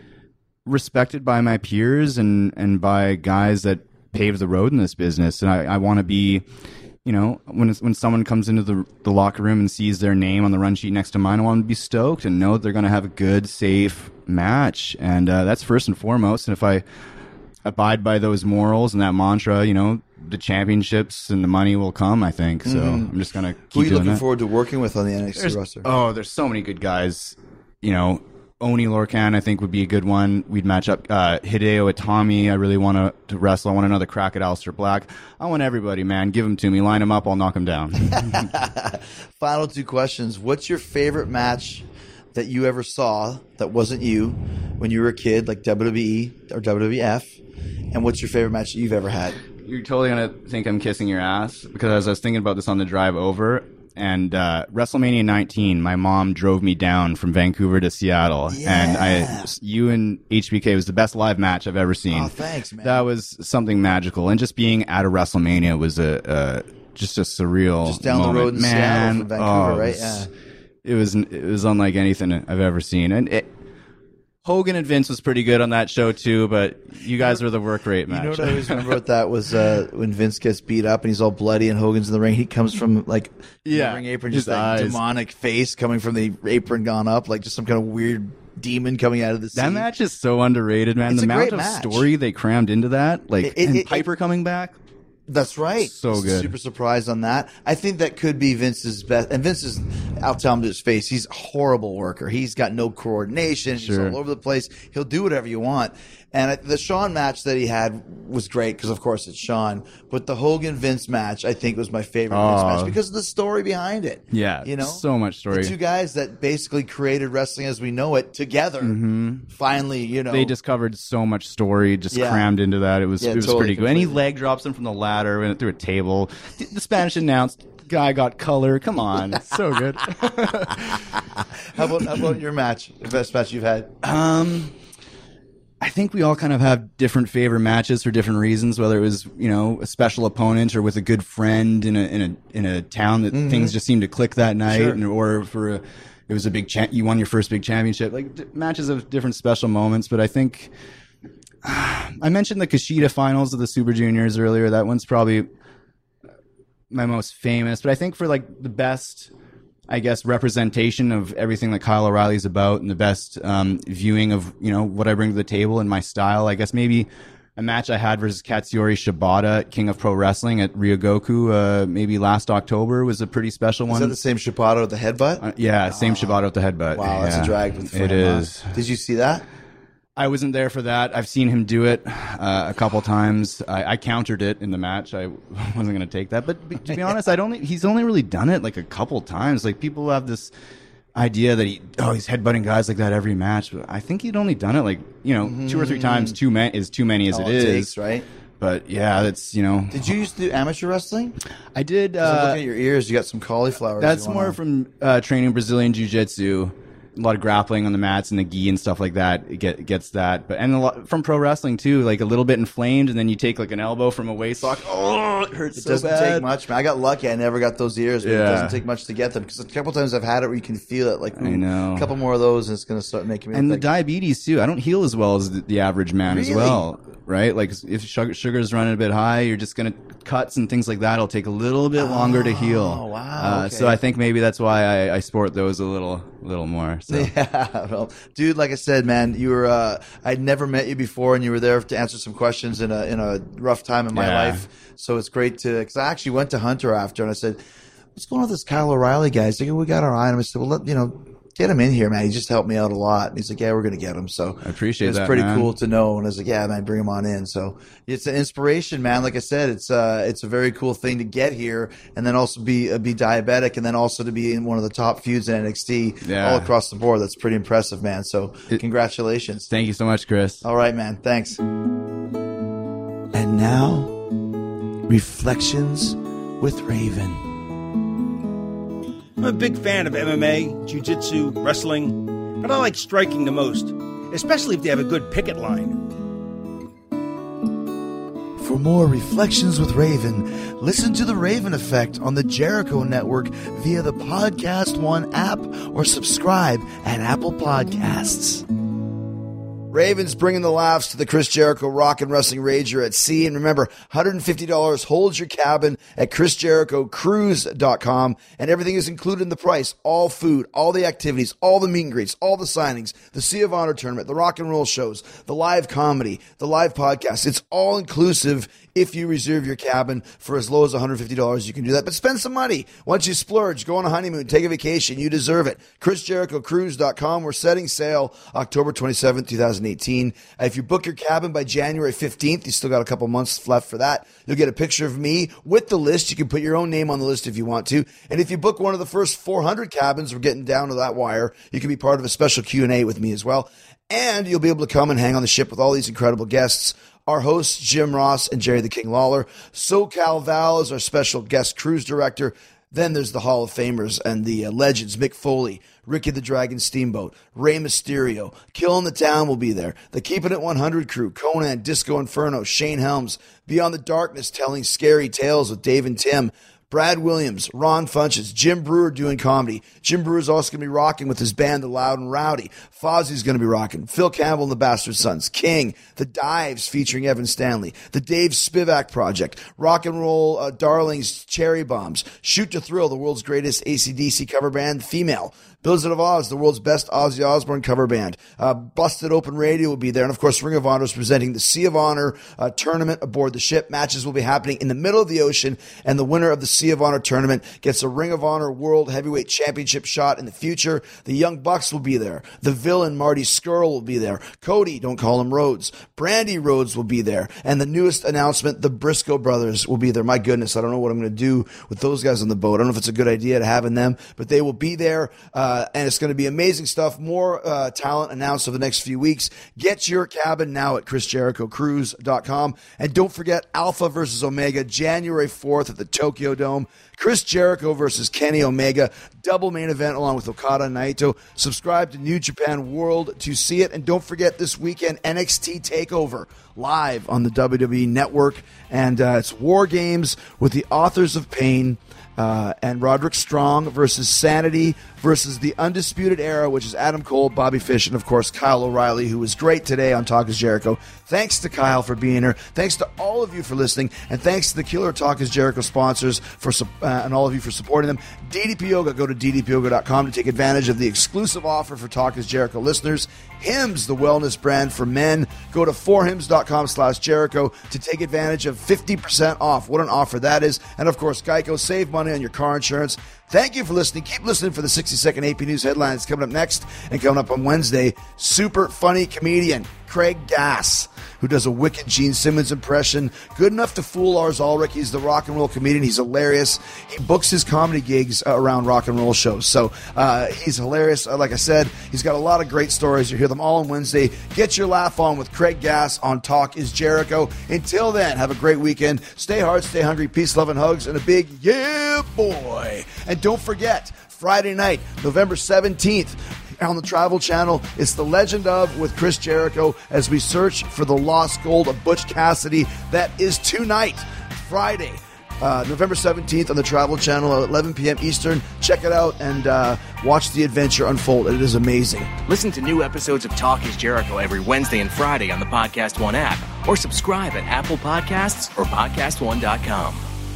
respected by my peers and and by guys that paved the road in this business, and I, I want to be you know, when when someone comes into the the locker room and sees their name on the run sheet next to mine, I want them to be stoked and know that they're going to have a good, safe match, and uh, that's first and foremost. And if I abide by those morals and that mantra, you know, the championships and the money will come, I think. So mm-hmm. I'm just going to keep
Who are you
doing
looking
that.
forward to working with on the N X T
There's,
roster?
Oh, there's so many good guys. You know, Oni Lorcan, I think, would be a good one. We'd match up uh, Hideo Itami. I really want to, to wrestle. I want another crack at Aleister Black. I want everybody, man. Give them to me. Line them up. I'll knock them down.
Final two questions. What's your favorite match that you ever saw that wasn't you when you were a kid, like W W E or W W F? And what's your favorite match that you've ever had?
You're totally going to think I'm kissing your ass, because as I was thinking about this on the drive over, and uh, WrestleMania nineteen, my mom drove me down from Vancouver to Seattle,
yeah.
and I, you and H B K was the best live match I've ever seen.
Oh, thanks, man.
That was something magical, and just being at a WrestleMania was a uh, just a surreal
Just down
moment.
the road in
man,
Seattle from Vancouver,
oh,
right?
It was,
Yeah.
it was it was unlike anything I've ever seen, and it, Hogan and Vince was pretty good on that show too, but you guys were the work rate match.
You know what I always remember about that was uh, when Vince gets beat up and he's all bloody and Hogan's in the ring. He comes from like
Yeah,
the ring apron,
his
just that
eyes.
demonic face coming from the apron gone up, like just some kind of weird demon coming out of the sea.
That match is so underrated, man.
It's
the
a
amount
great
of
match.
story they crammed into that, like
It- it-
and
it-
Piper coming back.
That's right.
So good.
Super surprised on that. I think that could be Vince's best. And Vince is, I'll tell him to his face, he's a horrible worker. He's got no coordination. He's
Sure.
all over the place. He'll do whatever you want. And I- the Shawn match that he had was great because, of course, it's Shawn. But the Hogan Vince match, I think, was my favorite Vince
Oh.
match because of the story behind it.
Yeah,
you know,
so much story.
The two guys that basically created wrestling as we know it together. Finally, you know,
They discovered so much story just
Yeah.
crammed into that. It was
Yeah,
it was
totally,
pretty good. And he
completely.
leg drops him from the ladder, went through a table. The, the Spanish announced guy got color. Come on, it's so good.
How about how about your match? The best match you've had?
Um, I think we all kind of have different favorite matches for different reasons. Whether it was, you know, a special opponent or with a good friend in a in a in a town that things just seemed to click that night,
Sure.
and, or for a, it was a big cha- you won your first big championship. Like d- matches of different special moments. But I think I mentioned the Kushida finals of the Super Juniors earlier. That one's probably my most famous. But I think for like the best, I guess, representation of everything that Kyle O'Reilly's about and the best um, viewing of, you know, what I bring to the table and my style, I guess maybe a match I had versus Katsuyori Shibata at King of Pro Wrestling at Ryogoku uh, maybe last October was a pretty special
Is
one.
that the same Shibata with the headbutt?
Uh, yeah, same Shibata with the headbutt.
Wow, that's
Yeah.
a drag. With the
It
frame, huh?
is.
Did you see that?
I wasn't there for that. I've seen him do it uh, a couple times. I, I countered it in the match. I wasn't going to take that. But be- to be honest, I'd only he's only really done it like a couple times. Like people have this idea that he oh he's headbutting guys like that every match. But I think he'd only done it like, you know, two or three times. Too many is too many as
All
it
it
is.
takes, right?
But yeah, that's, you know.
Did you used to do amateur wrestling?
I did.
'Cause I'm
Uh,
looking at your ears. You got some cauliflower.
That's more from uh, training Brazilian Jiu-Jitsu. A lot of grappling on the mats and the gi and stuff like that. It get, gets that, but and a lot from pro wrestling too. Like a little bit inflamed, and then you take like an elbow from a waist lock. Oh, it hurts
It
so
doesn't
bad.
take much, man. I got lucky. I never got those ears, but it
Yeah.
doesn't take much to get them. Because a couple times I've had it where you can feel it. Like,
I
ooh,
know.
a couple more of those, and it's going to start making me.
And the
like,
diabetes too. I don't heal as well as the, the average man as
Really?
well, right? Like if sugar, sugar's running a bit high, you're just gonna cuts and things like that. It'll take a little bit longer to heal.
Oh, wow,
Uh,
okay.
So I think maybe that's why I, I sport those a little, little more. So.
Yeah, well, dude, like I said, man, you were. Uh, I'd never met you before, and you were there to answer some questions in a in a rough time in my
Yeah.
life. So it's great to. Because I actually went to Hunter after, and I said, "What's going on with this Kyle O'Reilly guy?" He's like, "We got our eye on him." I said, "Well, let, you know, get him in here, man. He just helped me out a lot." And he's like, "Yeah, we're going to get him." So
I appreciate
it was
that,
pretty
man.
cool to know. And I was like, "Yeah, man, bring him on in." So it's an inspiration, man. Like I said, it's uh, it's a very cool thing to get here, and then also be uh, be diabetic, and then also to be in one of the top feuds in N X T
Yeah.
all across the board. That's pretty impressive, man. So congratulations.
Thank you so much, Chris.
All right, man. Thanks. And now, Reflections with Raven.
I'm a big fan of M M A, jiu-jitsu, wrestling, but I like striking the most, especially if they have a good picket line.
For more Reflections with Raven, listen to The Raven Effect on the Jericho Network via the Podcast One app or subscribe at Apple Podcasts.
Ravens bringing the laughs to the Chris Jericho Rock and Wrestling Rager at Sea. And remember, one hundred fifty dollars holds your cabin at chris jericho cruise dot com, and everything is included in the price. All food, all the activities, all the meet and greets, all the signings, the Sea of Honor tournament, the rock and roll shows, the live comedy, the live podcast. It's all inclusive. If you reserve your cabin for as low as one hundred fifty dollars, you can do that. But spend some money. Once you splurge, go on a honeymoon, take a vacation. You deserve it. chris jericho cruise dot com. We're setting sail October twenty-seventh, twenty eighteen. Uh, if you book your cabin by January fifteenth, you still got a couple months left for that. You'll get a picture of me with the list. You can put your own name on the list if you want to. And if you book one of the first four hundred cabins, we're getting down to that wire. You can be part of a special Q and A with me as well. And you'll be able to come and hang on the ship with all these incredible guests. Our hosts, Jim Ross and Jerry the King Lawler. SoCal Val is our special guest cruise director. Then there's the Hall of Famers and the uh, legends, Mick Foley, Ricky the Dragon Steamboat, Rey Mysterio. Killing the Town will be there. The Keeping It one hundred crew, Conan, Disco Inferno, Shane Helms, Beyond the Darkness, telling scary tales with Dave and Tim. Brad Williams, Ron Funches, Jim Brewer doing comedy. Jim Brewer's also going to be rocking with his band, The Loud and Rowdy. Fozzie's going to be rocking. Phil Campbell and the Bastard Sons. King, The Dives featuring Evan Stanley. The Dave Spivak Project. Rock and Roll uh, Darlings, Cherry Bombs. Shoot to Thrill, the world's greatest A C D C cover band, female. Blizzard of Oz, the world's best Ozzy Osbourne cover band. Uh, Busted Open Radio will be there. And, of course, Ring of Honor is presenting the Sea of Honor uh, tournament aboard the ship. Matches will be happening in the middle of the ocean, and the winner of the Sea of Honor tournament gets a Ring of Honor World Heavyweight Championship shot in the future. The Young Bucks will be there. The Villain, Marty Scurll, will be there. Cody, don't call him Rhodes. Brandy Rhodes will be there. And the newest announcement, the Briscoe brothers will be there. My goodness, I don't know what I'm going to do with those guys on the boat. I don't know if it's a good idea to having them, but they will be there. Uh, and it's going to be amazing stuff. More uh, talent announced over the next few weeks. Get your cabin now at chris jericho cruise dot com. And don't forget Alpha versus Omega, January fourth at the Tokyo Dome. Chris Jericho versus Kenny Omega, double main event along with Okada and Naito. Subscribe to New Japan World to see it. And don't forget this weekend, N X T TakeOver live on the W W E Network. And uh, it's War Games with the Authors of Pain. Uh, and Roderick Strong versus Sanity versus the Undisputed Era, which is Adam Cole, Bobby Fish, and, of course, Kyle O'Reilly, who was great today on Talk is Jericho. Thanks to Kyle for being here. Thanks to all of you for listening. And thanks to the Killer Talk is Jericho sponsors for uh, and all of you for supporting them. D D P Yoga, go to d d p yoga dot com to take advantage of the exclusive offer for Talk is Jericho listeners. Hims, the wellness brand for men. Go to four hims dot com slash Jericho to take advantage of fifty percent off. What an offer that is. And, of course, Geico, save money on your car insurance. Thank you for listening. Keep listening for the sixty second A P News headlines coming up next. And coming up on Wednesday, super funny comedian Craig Gass, who does a wicked Gene Simmons impression. Good enough to fool Lars Ulrich. He's the rock and roll comedian. He's hilarious. He books his comedy gigs around rock and roll shows. So uh, he's hilarious. Uh, like I said, he's got a lot of great stories. You'll hear them all on Wednesday. Get your laugh on with Craig Gass on Talk is Jericho. Until then, have a great weekend. Stay hard, stay hungry. Peace, love, and hugs. And a big yeah, boy. And don't forget, Friday night, November seventeenth, on the Travel Channel, it's The Legend Of with Chris Jericho as we search for the lost gold of Butch Cassidy. That is tonight, Friday, uh, November seventeenth on the Travel Channel at eleven p.m. Eastern. Check it out and uh, watch the adventure unfold. It is amazing.
Listen to new episodes of Talk is Jericho every Wednesday and Friday on the Podcast One app, or subscribe at Apple Podcasts or podcast one dot com.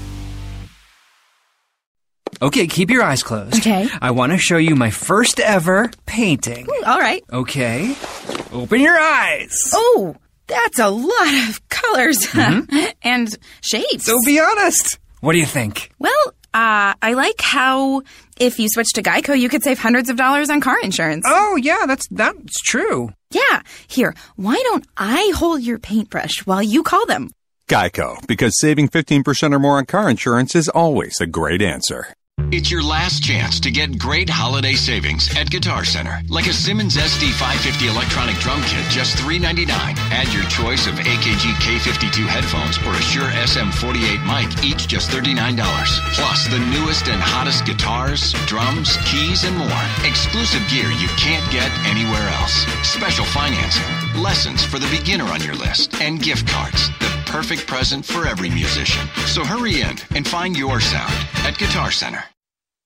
Okay, keep your eyes closed.
Okay.
I want to show you my first ever painting.
Ooh, all right.
Okay. Open your eyes.
Oh, that's a lot of colors
Mm-hmm.
and shapes.
So be honest. What do you think?
Well, uh, I like how if you switch to Geico, you could save hundreds of dollars on car insurance.
Oh, yeah, that's that's true.
Yeah. Here, why don't I hold your paintbrush while you call them?
Geico, because saving fifteen percent or more on car insurance is always a great answer.
It's your last chance to get great holiday savings at Guitar Center, like a Simmons S D five fifty electronic drum kit, just three ninety-nine. Add your choice of A K G K fifty-two headphones or a Shure S M forty-eight mic, each just thirty-nine dollars. Plus the newest and hottest guitars, drums, keys, and more. Exclusive gear you can't get anywhere else. Special financing, lessons for the beginner on your list, and gift cards. The perfect present for every musician. So hurry in and find your sound at Guitar Center.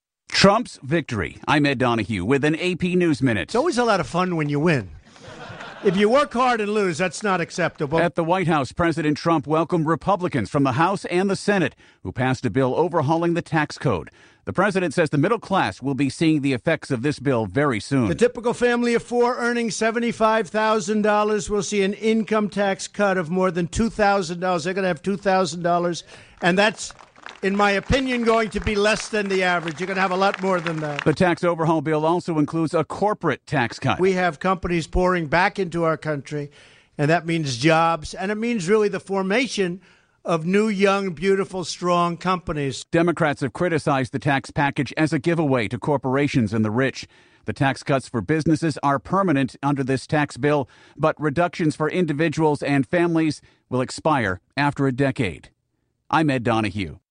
Trump's victory. I'm Ed Donahue with an A P News Minute.
It's always a lot of fun when you win.
If you work hard and lose, that's not acceptable.
At the White House, President Trump welcomed Republicans from the House and the Senate who passed a bill overhauling the tax code. The president says the middle class will be seeing the effects of this bill very soon.
The typical family of four earning seventy-five thousand dollars will see an income tax cut of more than two thousand dollars. They're going to have two thousand dollars, and that's, in my opinion, going to be less than the average. You're going to have a lot more than that.
The tax overhaul bill also includes a corporate tax cut.
We have companies pouring back into our country, and that means jobs, and it means really the formation of new, young, beautiful, strong companies.
Democrats have criticized the tax package as a giveaway to corporations and the rich. The tax cuts for businesses are permanent under this tax bill, but reductions for individuals and families will expire after a decade. I'm Ed Donahue.